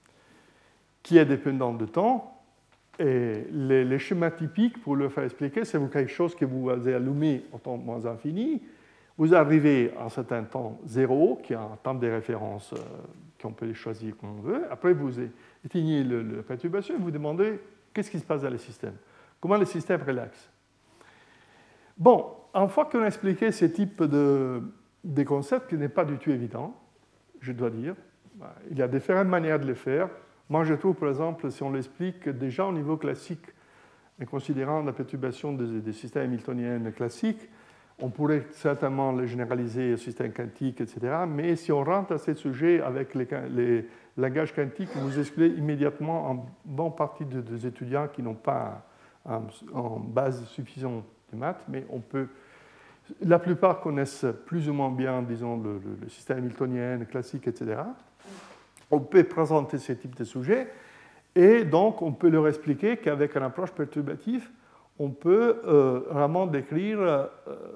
Speaker 1: qui est dépendante de temps. Et les schémas typiques, pour le faire expliquer, c'est quelque chose que vous avez allumé au temps moins infini. Vous arrivez à un certain temps zéro, qui est un temps de référence qu'on peut choisir comme on veut. Après, vous éteignez la perturbation et vous demandez qu'est-ce qui se passe dans le système. Comment le système relaxe. Bon, une fois qu'on a expliqué ce type de concept qui n'est pas du tout évident, je dois dire, il y a différentes manières de le faire. Moi, je trouve, par exemple, si on l'explique déjà au niveau classique, en considérant la perturbation des systèmes hamiltoniens classiques, on pourrait certainement le généraliser au système quantique, etc. Mais si on rentre à ce sujet avec les langages quantiques, vous excluez immédiatement une bonne partie des étudiants qui n'ont pas en base suffisante de maths, mais la plupart connaissent plus ou moins bien, disons, le système hamiltonien classique, etc. On peut présenter ce type de sujet et donc on peut leur expliquer qu'avec une approche perturbative, on peut vraiment décrire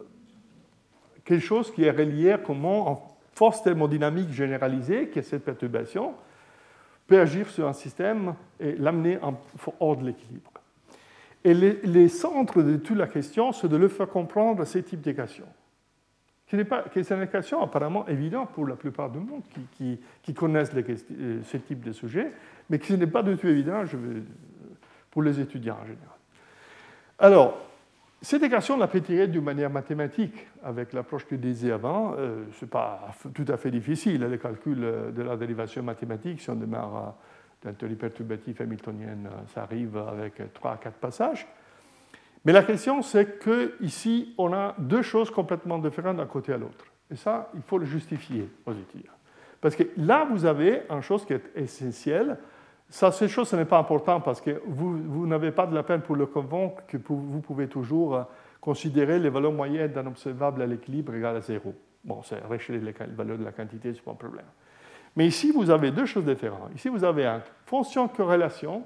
Speaker 1: quelque chose qui est relié à comment une force thermodynamique généralisée, qui est cette perturbation, peut agir sur un système et l'amener hors de l'équilibre. Et les centres de toute la question, c'est de leur faire comprendre ces types d'équations. C'est une équation apparemment évidente pour la plupart du monde qui connaissent ce type de sujet, mais qui n'est pas du tout évident pour les étudiants en général. Alors, cette équation, on l'a peut tirer d'une manière mathématique, avec l'approche que je disais avant. Ce n'est pas tout à fait difficile, le calcul de la dérivation mathématique, si on démarre d'une théorie perturbative hamiltonienne, ça arrive avec 3 à 4 passages. Mais la question, c'est qu'ici, on a deux choses complètement différentes d'un côté à l'autre. Et ça, il faut le justifier aux étudiants. Parce que là, vous avez une chose qui est essentielle. Cette chose, ce n'est pas important parce que vous n'avez pas de la peine pour le convaincre que vous pouvez toujours considérer les valeurs moyennes d'un observable à l'équilibre égale à 0. Bon, c'est rejeter les valeurs de la quantité, ce n'est pas un problème. Mais ici, vous avez deux choses différentes. Ici, vous avez une fonction de corrélation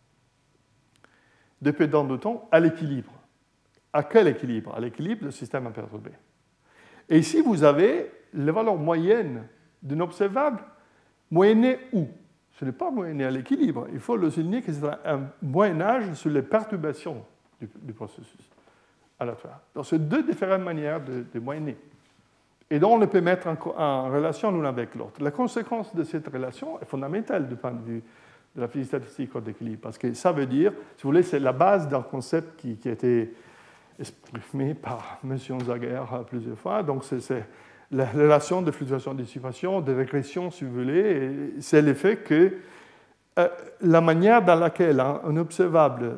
Speaker 1: dépendante de temps à l'équilibre. À quel équilibre? À l'équilibre du système imperturbé. Et ici, vous avez les valeurs moyennes d'un observable moyennées où? Ce n'est pas moyenné à l'équilibre. Il faut le souligner que c'est un moyen-âge sur les perturbations du processus aléatoire. Donc, c'est deux différentes manières de moyenner. Et donc, on les peut mettre en relation l'une avec l'autre. La conséquence de cette relation est fondamentale du point de vue de la physique statistique hors d'équilibre, parce que ça veut dire, si vous voulez, c'est la base d'un concept qui a été exprimé par M. Zager plusieurs fois. Donc, c'est la relation de fluctuation de dissipation, de régression, si vous voulez. C'est le fait que la manière dans laquelle un observable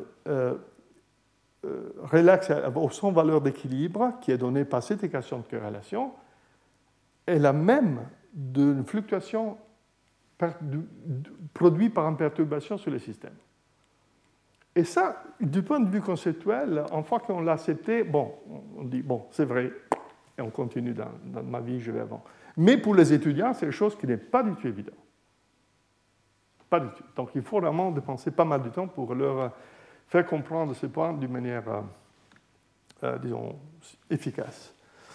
Speaker 1: relaxe au son valeur d'équilibre, qui est donnée par cette équation de corrélation, est la même d'une fluctuation produite par une perturbation sur le système. Et ça, du point de vue conceptuel, une fois qu'on l'a accepté, bon, on dit, bon, c'est vrai, et on continue dans ma vie, je vais avant. Mais pour les étudiants, c'est une chose qui n'est pas du tout évidente. Pas du tout. Donc il faut vraiment dépenser pas mal de temps pour leur faire comprendre ce point d'une manière, disons, efficace.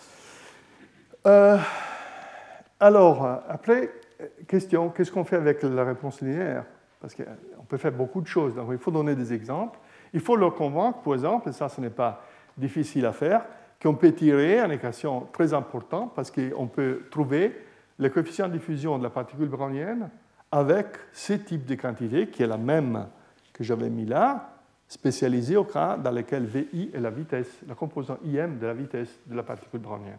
Speaker 1: Alors, après, question, qu'est-ce qu'on fait avec la réponse linéaire? Parce qu'on peut faire beaucoup de choses, donc il faut donner des exemples. Il faut leur convaincre, par exemple, et ça, ce n'est pas difficile à faire, qu'on peut tirer une équation très importante, parce qu'on peut trouver le coefficient de diffusion de la particule brownienne avec ce type de quantité, qui est la même que j'avais mis là, spécialisée au cas dans lequel VI est la vitesse, la composante IM de la vitesse de la particule brownienne.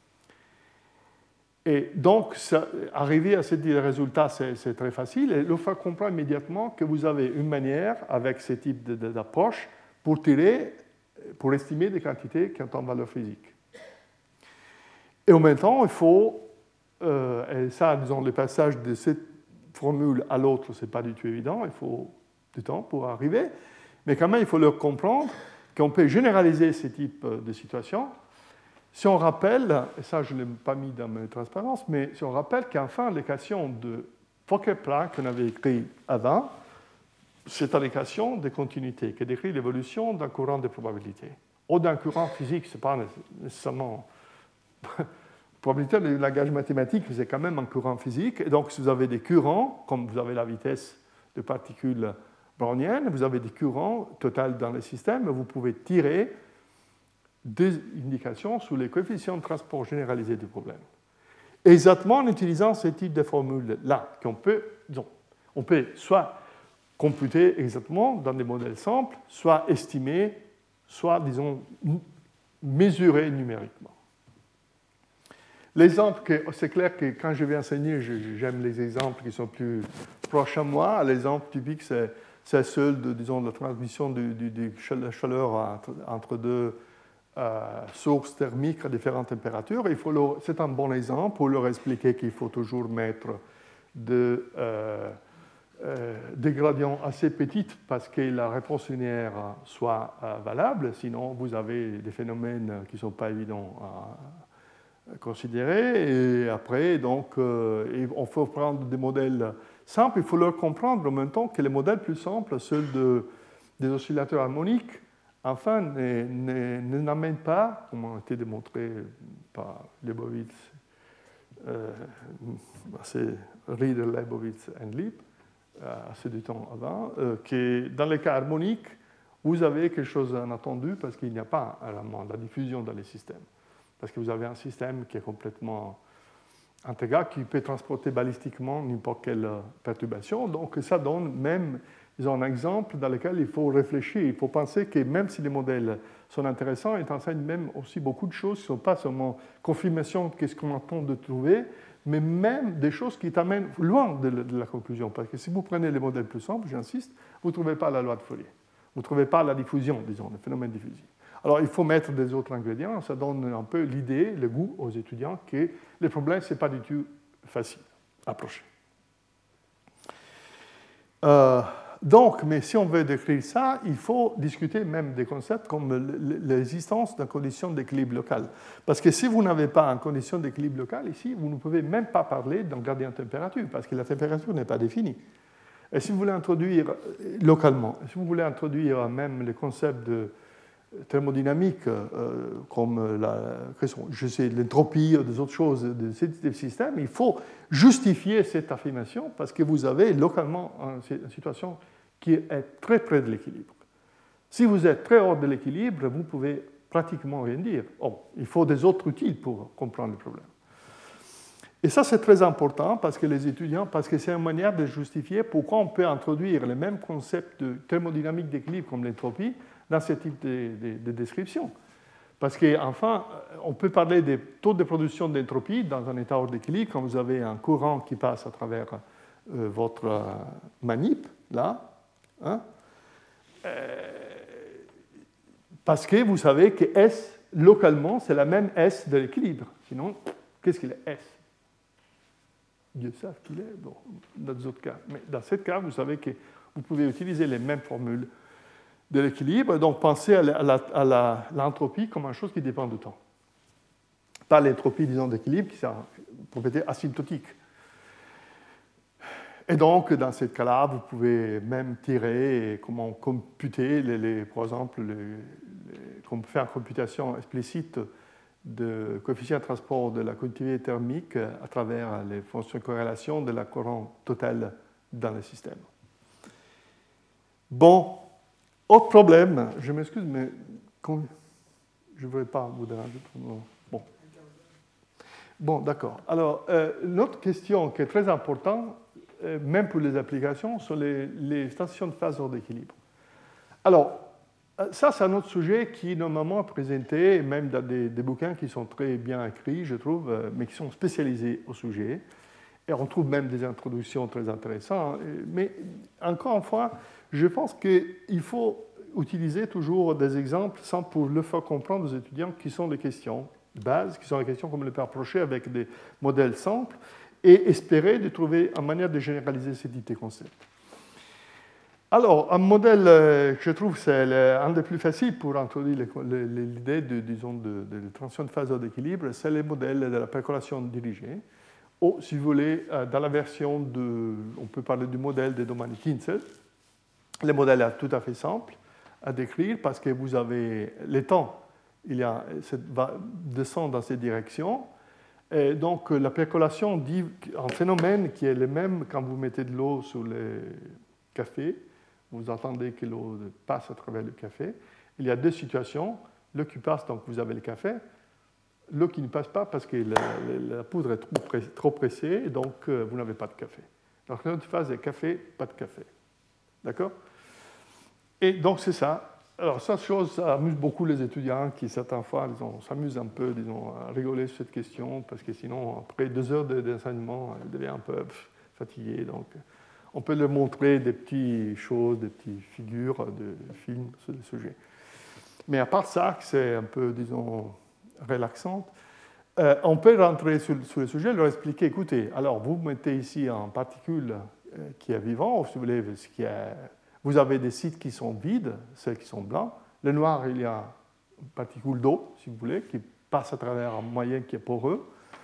Speaker 1: Et donc, arriver à ce résultat, c'est très facile. Et il faut comprendre immédiatement que vous avez une manière, avec ce type d'approche, pour tirer, pour estimer des quantités qui ont une valeur physique. Et en même temps, il faut, et ça, disons, le passage de cette formule à l'autre, ce n'est pas du tout évident, il faut du temps pour arriver, mais quand même, il faut leur comprendre qu'on peut généraliser ce type de situation. Si on rappelle, et ça je ne l'ai pas mis dans mes transparences, mais si on rappelle qu'enfin l'équation de Fokker-Planck qu'on avait écrite avant, c'est une équation de continuité qui décrit l'évolution d'un courant de probabilité. Ou d'un courant physique, ce n'est pas nécessairement... probabilité de langage mathématique, c'est quand même un courant physique. Et donc, si vous avez des courants, comme vous avez la vitesse de particules browniennes, vous avez des courants totaux dans le système, vous pouvez tirer des indications sur les coefficients de transport généralisés du problème. Exactement en utilisant ce type de formule-là, qu'on peut, disons, on peut soit computer exactement dans des modèles simples, soit estimer, soit, disons, mesurer numériquement. L'exemple, c'est clair que quand je vais enseigner, j'aime les exemples qui sont plus proches à moi. L'exemple typique, c'est celui de, disons, la transmission de chaleur entre deux sources thermiques à différentes températures. C'est un bon exemple pour leur expliquer qu'il faut toujours mettre des gradients assez petits parce que la réponse linéaire soit valable. Sinon, vous avez des phénomènes qui ne sont pas évidents à considérer. Et après, donc, on faut prendre des modèles simples. Il faut leur comprendre en même temps que les modèles plus simples, ceux des oscillateurs harmoniques, enfin, n'amènent pas, comme a été démontré par Leibowitz, c'est Rieder, Leibowitz et Lieb, assez du temps avant, que dans les cas harmoniques, vous avez quelque chose d'inattendu parce qu'il n'y a pas vraiment de la diffusion dans les systèmes. Parce que vous avez un système qui est complètement intégral, qui peut transporter balistiquement n'importe quelle perturbation. Donc ça donne même, disons, un exemple dans lequel il faut réfléchir. Il faut penser que même si les modèles sont intéressants, ils enseignent même aussi beaucoup de choses qui ne sont pas seulement confirmation de ce qu'on attend de trouver, mais même des choses qui t'amènent loin de la conclusion. Parce que si vous prenez les modèles plus simples, j'insiste, vous ne trouvez pas la loi de Fourier. Vous ne trouvez pas la diffusion, disons, le phénomène diffusif. Alors, il faut mettre des autres ingrédients. Ça donne un peu l'idée, le goût aux étudiants que les problèmes, ce n'est pas du tout facile à approcher. Donc, mais si on veut décrire ça, il faut discuter même des concepts comme l'existence d'une condition d'équilibre local. Parce que si vous n'avez pas une condition d'équilibre local ici, vous ne pouvez même pas parler d'un gradient de température, parce que la température n'est pas définie. Et si vous voulez introduire localement, si vous voulez introduire même le concept de thermodynamique, comme l'entropie ou des autres choses de ce système, il faut justifier cette affirmation parce que vous avez localement une situation qui est très près de l'équilibre. Si vous êtes très hors de l'équilibre, vous pouvez pratiquement rien dire. Oh, il faut des autres outils pour comprendre le problème. Et ça, c'est très important parce que les étudiants, parce que c'est une manière de justifier pourquoi on peut introduire les mêmes concepts de thermodynamique d'équilibre comme l'entropie dans ce type de description. Parce qu'enfin, on peut parler des taux de production d'entropie dans un état hors d'équilibre quand vous avez un courant qui passe à travers votre manip, là. Hein, parce que vous savez que S, localement, c'est la même S de l'équilibre. Sinon, qu'est-ce qu'il est S? Dieu sait ce qu'il est, bon, dans d'autres cas. Mais dans ce cas, vous savez que vous pouvez utiliser les mêmes formules de l'équilibre, donc pensez à l'entropie comme une chose qui dépend du temps. Pas l'entropie, disons, d'équilibre, qui a une propriété asymptotique. Et donc, dans ce cas-là, vous pouvez même tirer comment computer, par exemple, faire une computation explicite de coefficient de transport de la conductivité thermique à travers les fonctions de corrélation de la courant totale dans le système. Bon, autre problème, je m'excuse, mais je ne voudrais pas vous déranger. Bon, d'accord. Alors, une autre question qui est très importante, même pour les applications, sont les stations de phase hors d'équilibre. Alors, ça, c'est un autre sujet qui est normalement présenté, même dans des bouquins qui sont très bien écrits, je trouve, mais qui sont spécialisés au sujet. Et on trouve même des introductions très intéressantes. Mais encore une fois, je pense qu'il faut utiliser toujours des exemples sans pour le faire comprendre aux étudiants qui sont des questions de base, qui sont des questions comme on peut approcher avec des modèles simples et espérer de trouver une manière de généraliser ces types de concepts. Alors, un modèle que je trouve c'est un des plus faciles pour introduire l'idée de transition de phase hors d'équilibre, c'est le modèle de la percolation dirigée. Ou, si vous voulez, dans la version on peut parler du modèle de Domani-Kinzel. Le modèle est tout à fait simple à décrire parce que vous avez les temps, descend dans cette direction. Et donc, la percolation dit un phénomène qui est le même quand vous mettez de l'eau sur le café. Vous attendez que l'eau passe à travers le café. Il y a deux situations. L'eau qui passe, donc vous avez le café. L'eau qui ne passe pas parce que la poudre est trop pressée, et donc vous n'avez pas de café. Donc l'autre phase est café, pas de café. D'accord? Et donc c'est ça. Alors cette chose, ça amuse beaucoup les étudiants qui, certaines fois, s'amusent un peu, à rigoler sur cette question, parce que sinon, après 2 heures d'enseignement, ils deviennent un peu fatigués. Donc, on peut leur montrer des petites choses, des petites figures de films sur le sujet. Mais à part ça, c'est un peu, relaxant, on peut rentrer sur le sujet et leur expliquer, écoutez, alors vous mettez ici un particule qui est vivant, ou si vous voulez, vous avez des sites qui sont vides, celles qui sont blancs. Le noir, il y a une particule d'eau, si vous voulez, qui passe à travers un moyen qui est poreux.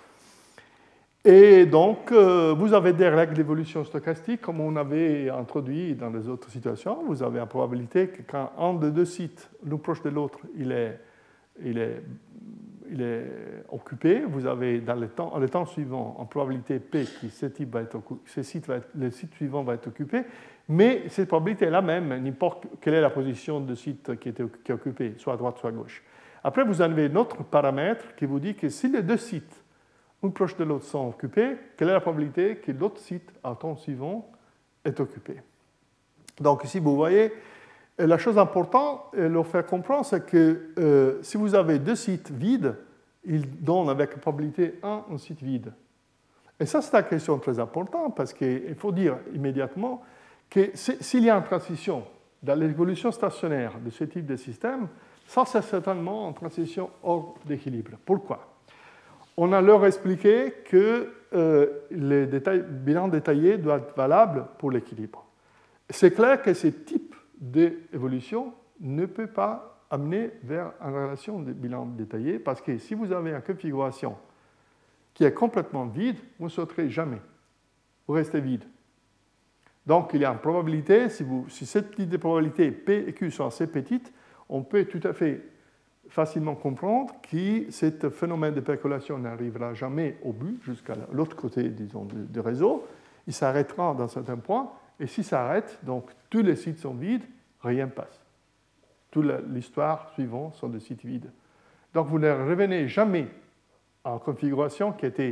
Speaker 1: Et donc, vous avez des règles d'évolution stochastique, comme on avait introduit dans les autres situations. Vous avez la probabilité que quand un des deux sites, l'un proche de l'autre, il est occupé, vous avez dans le temps suivant en probabilité P que le site suivant va être occupé, mais cette probabilité est la même, n'importe quelle est la position du site qui est occupé, soit à droite, soit à gauche. Après, vous avez un autre paramètre qui vous dit que si les deux sites, un proche de l'autre, sont occupés, quelle est la probabilité que l'autre site, à temps suivant, est occupé. Donc ici, vous voyez, la chose importante à leur faire comprendre, c'est que si vous avez deux sites vides, ils donnent avec probabilité 1 un site vide. Et ça, c'est une question très importante parce qu'il faut dire immédiatement que s'il y a une transition dans l'évolution stationnaire de ce type de système, ça, c'est certainement une transition hors d'équilibre. Pourquoi? On a leur expliqué que les bilans détaillés doivent être valables pour l'équilibre. C'est clair que ce type d'évolution ne peut pas amener vers une relation de bilan détaillé parce que si vous avez une configuration qui est complètement vide, vous ne sauterez jamais. Vous restez vide. Donc, il y a une probabilité, si cette petite probabilité P et Q sont assez petites, on peut tout à fait facilement comprendre que ce phénomène de percolation n'arrivera jamais au but, jusqu'à l'autre côté, disons, du réseau. Il s'arrêtera dans certains points, et s'il s'arrête, donc tous les sites sont vides, rien ne passe. Toute l'histoire suivante sont des sites vides. Donc, vous ne revenez jamais en configuration qui était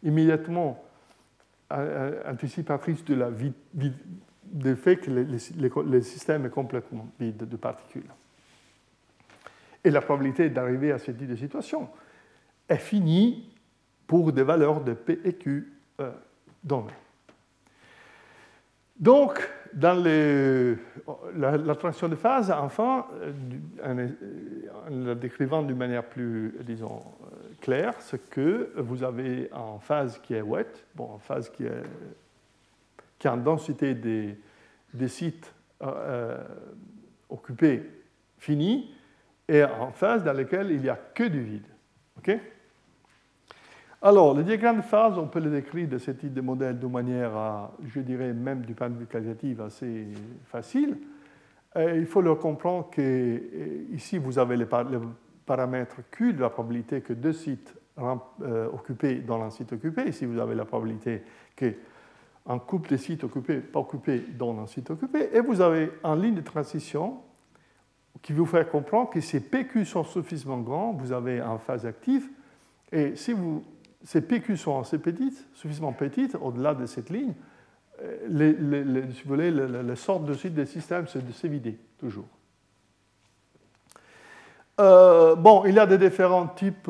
Speaker 1: immédiatement anticipatrice de du fait que le système est complètement vide de particules. Et la probabilité d'arriver à ce type de situation est finie pour des valeurs de P et Q données. Donc, dans la transition de phase, enfin, en la décrivant d'une manière plus, disons, claire, c'est que vous avez en phase qui est wet, en phase qui a une densité des sites occupés finie, et en phase dans laquelle il n'y a que du vide. Okay? Alors, le diagramme de phase, on peut le décrire de ce type de modèle de manière, je dirais, même du point de vue qualitatif, assez facile. Il faut le comprendre qu'ici, vous avez le paramètre Q de la probabilité que deux sites occupés dans un site occupé. Ici, vous avez la probabilité qu'un couple de sites occupés, pas occupés, dans un site occupé. Et vous avez en ligne de transition qui vous fait comprendre que si PQ sont suffisamment grands, vous avez en phase active. Et si ces PQ sont assez petites, suffisamment petites, au-delà de cette ligne, si vous voulez, le sort de suite des systèmes, c'est de s'évider, toujours. Il y a des différents types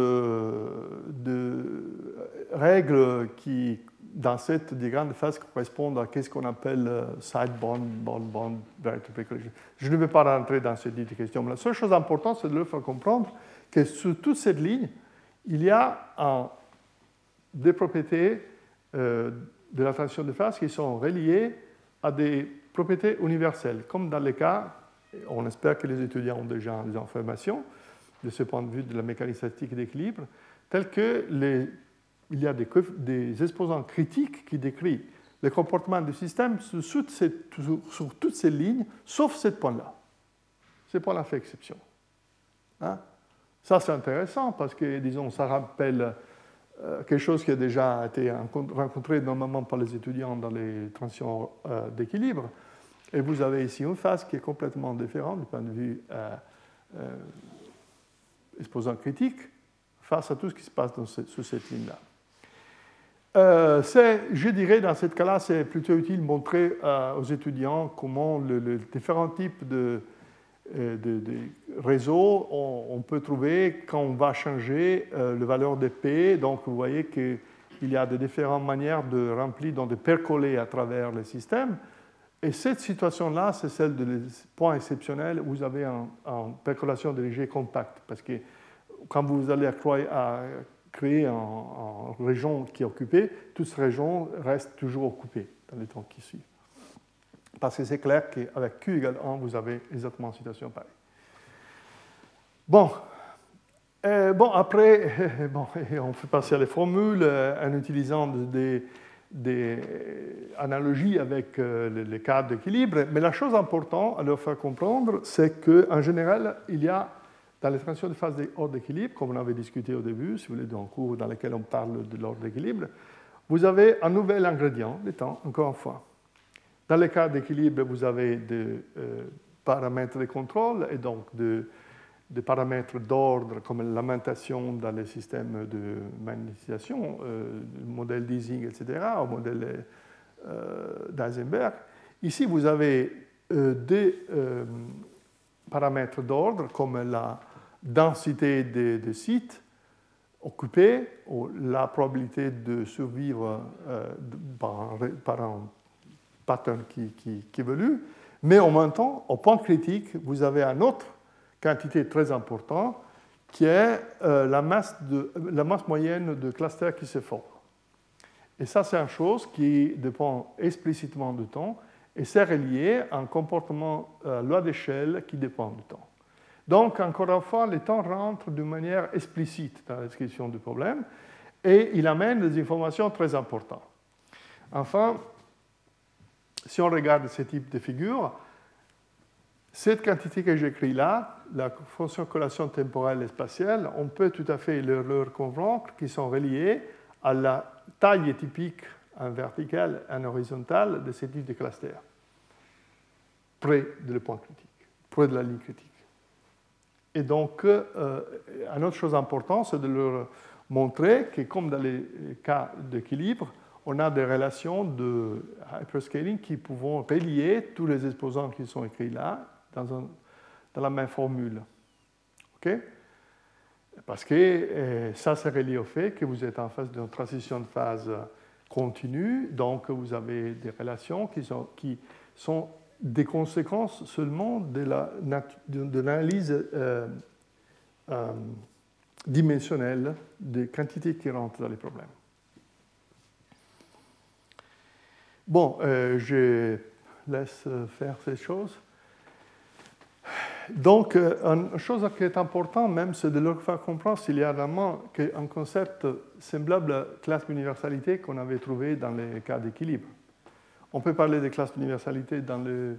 Speaker 1: de règles qui, dans cette diagramme de phase, correspondent à ce qu'on appelle side bond, variable calculation. Je ne vais pas rentrer dans ce type de questions. La seule chose importante, c'est de leur faire comprendre que sur toute cette ligne, il y a des propriétés de la transition de phase qui sont reliées à des propriétés universelles, comme dans les cas, on espère que les étudiants ont déjà des informations de ce point de vue de la mécanique statique d'équilibre, telles que il y a des exposants critiques qui décrivent le comportement du système sur toutes ces lignes, sauf ce point-là. Ce point-là fait exception. Hein? Ça, c'est intéressant parce que, disons, ça rappelle quelque chose qui a déjà été rencontré normalement par les étudiants dans les transitions d'équilibre. Et vous avez ici une phase qui est complètement différente du point de vue exposant critique face à tout ce qui se passe sous cette ligne-là. Je dirais, dans ce cas-là, c'est plutôt utile de montrer aux étudiants comment les différents types de réseaux on peut trouver quand on va changer la valeur de P. Donc, vous voyez qu'il y a de différentes manières de remplir, donc de percoler à travers le système. Et cette situation-là, c'est celle de point exceptionnel où vous avez une percolation dirigée compacte. Parce que quand vous allez créer une région qui est occupée, toute cette région reste toujours occupée dans les temps qui suivent. Parce que c'est clair qu'avec Q égale 1, vous avez exactement une situation pareille. Après, on peut passer à les formules en utilisant des analogies avec les cas d'équilibre. Mais la chose importante à leur faire comprendre, c'est qu'en général, il y a dans les transitions de phase hors d'équilibre, comme on avait discuté au début, si vous voulez, dans le cours dans lequel on parle de l'ordre d'équilibre, vous avez un nouvel ingrédient, le temps, encore une fois. Dans les cas d'équilibre, vous avez des paramètres de contrôle et donc des paramètres d'ordre comme l'aimantation dans les systèmes de magnétisation, le modèle d'Ising, etc., au modèle d'Eisenberg. Ici, vous avez des paramètres d'ordre comme la densité des sites occupés ou la probabilité de survivre par un pattern qui évolue. Mais en même temps, au point critique, vous avez une autre quantité très importante qui est la masse moyenne de clusters qui se forment. Et ça, c'est une chose qui dépend explicitement du temps et c'est relié à un comportement loi d'échelle qui dépend du temps. Donc, encore une fois, le temps rentre d'une manière explicite dans la description du problème et il amène des informations très importantes. Enfin, si on regarde ce type de figure, cette quantité que j'écris là, la fonction de corrélation temporelle et spatiale, on peut tout à fait leur convaincre qu'ils sont reliés à la taille typique en vertical et en horizontal de ce type de cluster, près de le point critique, près de la ligne critique. Et donc, une autre chose importante, c'est de leur montrer que, comme dans les cas d'équilibre, on a des relations de hyperscaling qui pouvons relier tous les exposants qui sont écrits là dans la même formule. OK? Parce que ça, c'est relié au fait que vous êtes en phase d'une transition de phase continue, donc vous avez des relations qui sont des conséquences seulement de l'analyse dimensionnelle des quantités qui rentrent dans les problèmes. Bon, je laisse faire ces choses. Donc, une chose qui est importante même, c'est de leur faire comprendre s'il y a vraiment un concept semblable à classe d'universalité qu'on avait trouvé dans les cas d'équilibre. On peut parler de classe d'universalité dans le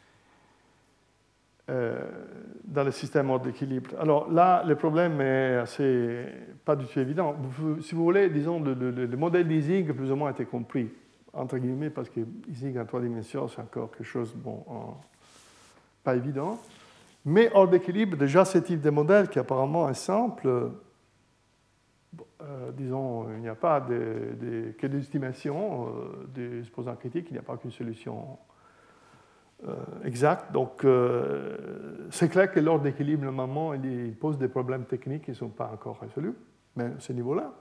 Speaker 1: système hors d'équilibre. Alors là, le problème est pas du tout évident. Si vous voulez, disons, le modèle d'Ising plus ou moins a été compris, entre guillemets, parce que Ising en 3 dimensions, c'est encore quelque chose, pas évident. Mais hors d'équilibre, déjà, ce type de modèle qui apparemment est simple, disons, il n'y a pas que des estimations des exposants critiques, il n'y a pas qu'une solution exacte. Donc, c'est clair que l'ordre d'équilibre, normalement, il pose des problèmes techniques qui ne sont pas encore résolus, mais à ce niveau-là.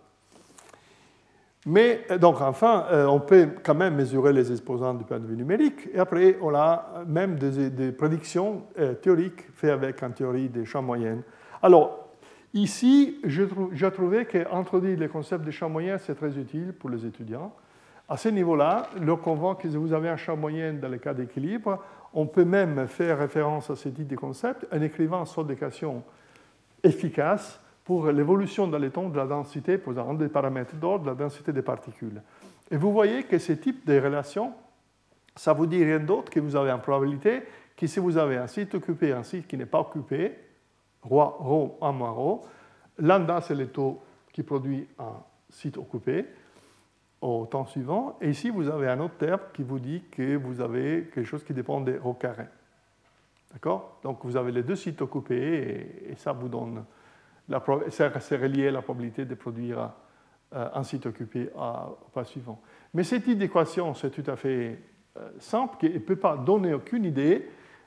Speaker 1: Mais donc, enfin, on peut quand même mesurer les exposants du point de vue numérique, et après, on a même des prédictions théoriques faites avec une théorie des champs moyennes. Alors, ici, j'ai trouvé qu'introduire le concept des champs moyens, c'est très utile pour les étudiants. À ce niveau-là, leur convainc que vous avez un champ moyen dans le cas d'équilibre, on peut même faire référence à ce type de concept en écrivant une sorte d'équation efficace pour l'évolution dans les temps de la densité, pour un des paramètres d'ordre de la densité des particules. Et vous voyez que ce type de relation, ça vous dit rien d'autre que vous avez une probabilité que si vous avez un site occupé et un site qui n'est pas occupé, ρ, 1 moins ρ, lambda, c'est le taux qui produit un site occupé au temps suivant, et ici, vous avez un autre terme qui vous dit que vous avez quelque chose qui dépend de ρ carré. D'accord? Donc, vous avez les deux sites occupés, et ça vous donne... c'est relié à la probabilité de produire un site occupé au pas suivant. Mais cette d'équation, c'est tout à fait simple, qui ne peut pas donner aucune idée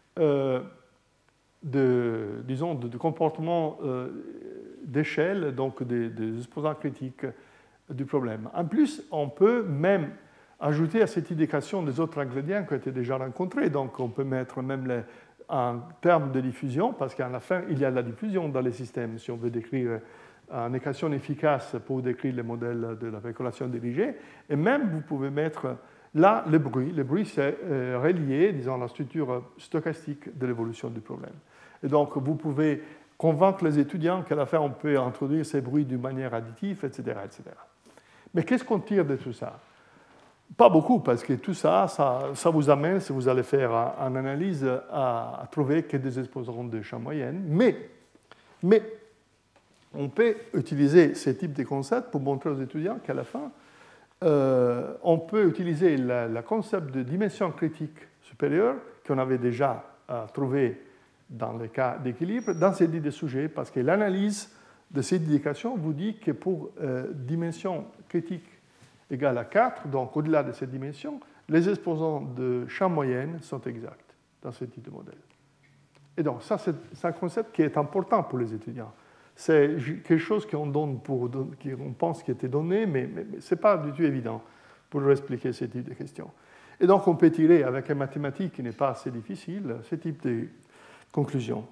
Speaker 1: de comportement d'échelle, donc des exposants critiques du problème. En plus, on peut même ajouter à cette équation des autres ingrédients qui ont été déjà rencontrés. Donc, on peut mettre même en termes de diffusion, parce qu'à la fin, il y a de la diffusion dans les systèmes. Si on veut décrire une équation efficace pour décrire le modèle de la calculation dirigée, et même vous pouvez mettre là le bruit. Le bruit, c'est relié, disons, à la structure stochastique de l'évolution du problème. Et donc, vous pouvez convaincre les étudiants qu'à la fin, on peut introduire ces bruits d'une manière additive, etc., etc. Mais qu'est-ce qu'on tire de tout ça? Pas beaucoup, parce que tout ça, ça vous amène, si vous allez faire une analyse, à trouver que des exposants de champs moyennes. Mais on peut utiliser ce type de concept pour montrer aux étudiants qu'à la fin, on peut utiliser le concept de dimension critique supérieure qu'on avait déjà trouvé dans le cas d'équilibre dans ces dix sujets, parce que l'analyse de cette équation vous dit que pour dimension critique égale à 4, donc au-delà de cette dimension, les exposants de champs moyennes sont exacts dans ce type de modèle. Et donc, ça, c'est un concept qui est important pour les étudiants. C'est quelque chose qu'on pense qui était donné, mais ce n'est pas du tout évident pour leur expliquer ce type de questions. Et donc, on peut tirer, avec une mathématique qui n'est pas assez difficile, ce type de conclusion.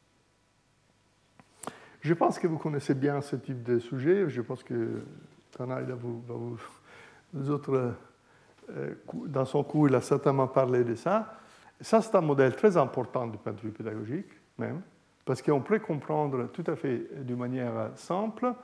Speaker 1: Je pense que vous connaissez bien ce type de sujet. Je pense que Tanaï va vous les autres, dans son cours, il a certainement parlé de ça. Ça, c'est un modèle très important du point de vue pédagogique, même, parce qu'on peut comprendre tout à fait d'une manière simple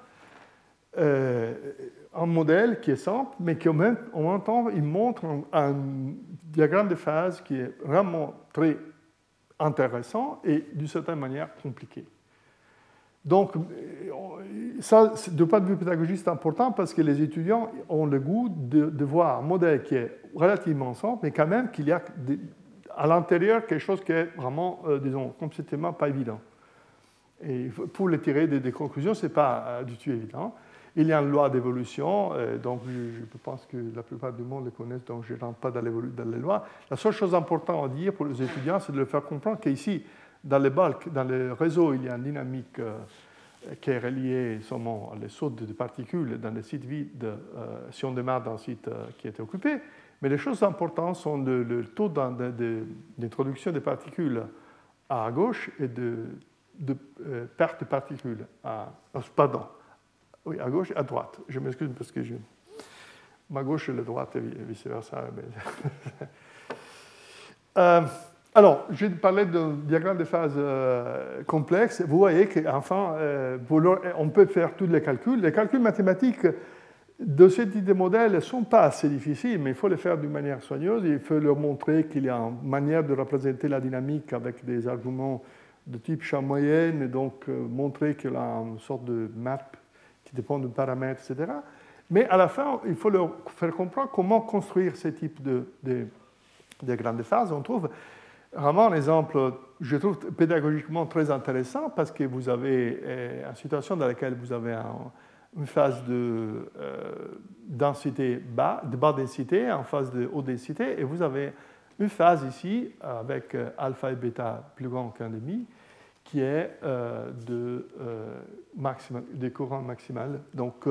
Speaker 1: un modèle qui est simple, mais qui en même temps, il montre un diagramme de phase qui est vraiment très intéressant et d'une certaine manière compliqué. Donc, ça, du point de vue pédagogique, c'est important parce que les étudiants ont le goût de voir un modèle qui est relativement simple, mais quand même qu'il y a à l'intérieur quelque chose qui est vraiment, disons, complètement pas évident. Et pour les tirer des conclusions, ce n'est pas du tout évident. il y a une loi d'évolution, donc je pense que la plupart du monde les connaissent, donc je ne rentre pas dans les lois. La seule chose importante à dire pour les étudiants, c'est de leur faire comprendre qu'ici, dans les bulks, dans le réseau, il y a une dynamique qui est reliée seulement à les sauts de particules dans les sites vides, si on démarre dans un site qui est occupé. Mais les choses importantes sont le taux d'introduction des particules à gauche et de perte de particules pardon. Oui, à gauche et à droite. Je m'excuse parce que ma gauche et la droite et vice-versa. Alors, je parlais d'un diagramme de phase complexe. Vous voyez qu'enfin, on peut faire tous les calculs. Les calculs mathématiques de ce type de modèles ne sont pas assez difficiles, mais il faut les faire d'une manière soigneuse. Il faut leur montrer qu'il y a une manière de représenter la dynamique avec des arguments de type champ moyenne, et donc montrer qu'il y a une sorte de map qui dépend de paramètres, etc. Mais à la fin, il faut leur faire comprendre comment construire ce type de diagramme de phase. On trouve vraiment un exemple, je trouve pédagogiquement très intéressant, parce que vous avez une situation dans laquelle vous avez une phase de densité de basse densité en phase de haute densité, et vous avez une phase ici avec alpha et bêta plus grand qu'un demi, qui est de courant maximal.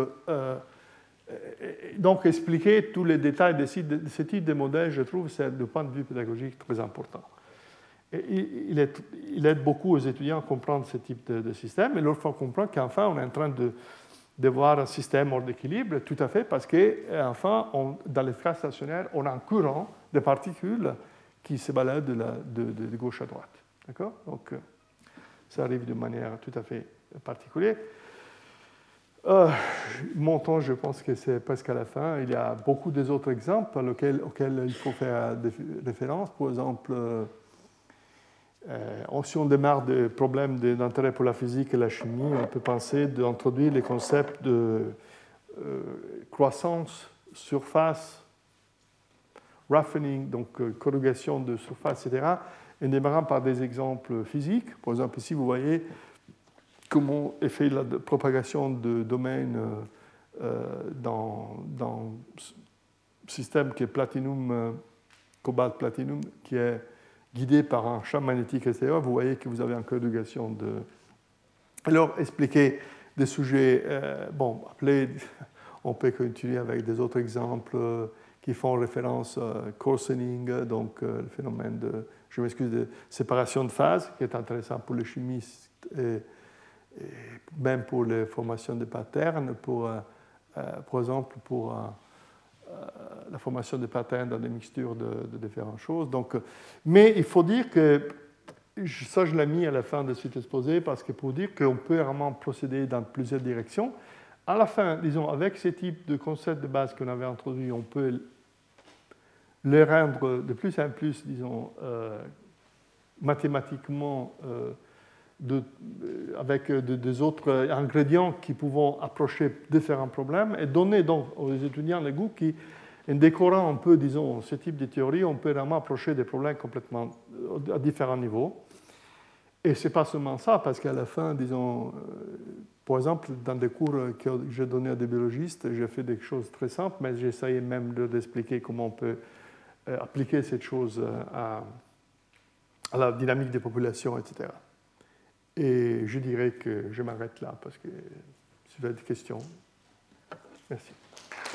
Speaker 1: Donc, expliquer tous les détails de ce type de modèle, je trouve, c'est du point de vue pédagogique très important. Et il aide beaucoup aux étudiants à comprendre ce type de système, et leur faire comprendre qu'enfin, on est en train de voir un système hors d'équilibre, tout à fait, parce qu'enfin, dans les phases stationnaires, on a un courant de particules qui se baladent de gauche à droite. D'accord ? Donc, ça arrive de manière tout à fait particulière. Mon temps, je pense que c'est presque à la fin. Il y a beaucoup d'autres exemples auxquels il faut faire référence. Par exemple, si on démarre des problèmes d'intérêt pour la physique et la chimie, on peut penser d'introduire les concepts de croissance, surface, roughening, donc corrugation de surface, etc., en démarrant par des exemples physiques. Par exemple, ici, vous voyez comment est fait la propagation de domaines dans un système qui est platinum, cobalt-platinum, qui est guidé par un champ magnétique extérieur. Vous voyez que vous avez une corrugation de... Alors, expliquer des sujets... on peut continuer avec des autres exemples qui font référence à coarsening, donc le phénomène de séparation de phase, qui est intéressant pour les chimistes et même pour les formations de patterns, par exemple pour la formation de patterns dans des mixtures de différentes choses. Donc, mais il faut dire que, ça je l'ai mis à la fin de cet exposé, parce que pour dire qu'on peut vraiment procéder dans plusieurs directions. À la fin, disons, avec ces types de concepts de base qu'on avait introduits, on peut les rendre de plus en plus, disons, mathématiquement, avec des autres ingrédients qui pouvont approcher différents problèmes, et donner donc aux étudiants le goût qui, en décorant un peu, disons, ce type de théorie, on peut vraiment approcher des problèmes complètement à différents niveaux. Et ce n'est pas seulement ça, parce qu'à la fin, disons, par exemple, dans des cours que j'ai donnés à des biologistes, j'ai fait des choses très simples, mais j'ai essayé même d'expliquer comment on peut appliquer cette chose à la dynamique des populations, etc. Et je dirais que je m'arrête là, parce que si vous avez des questions. Merci.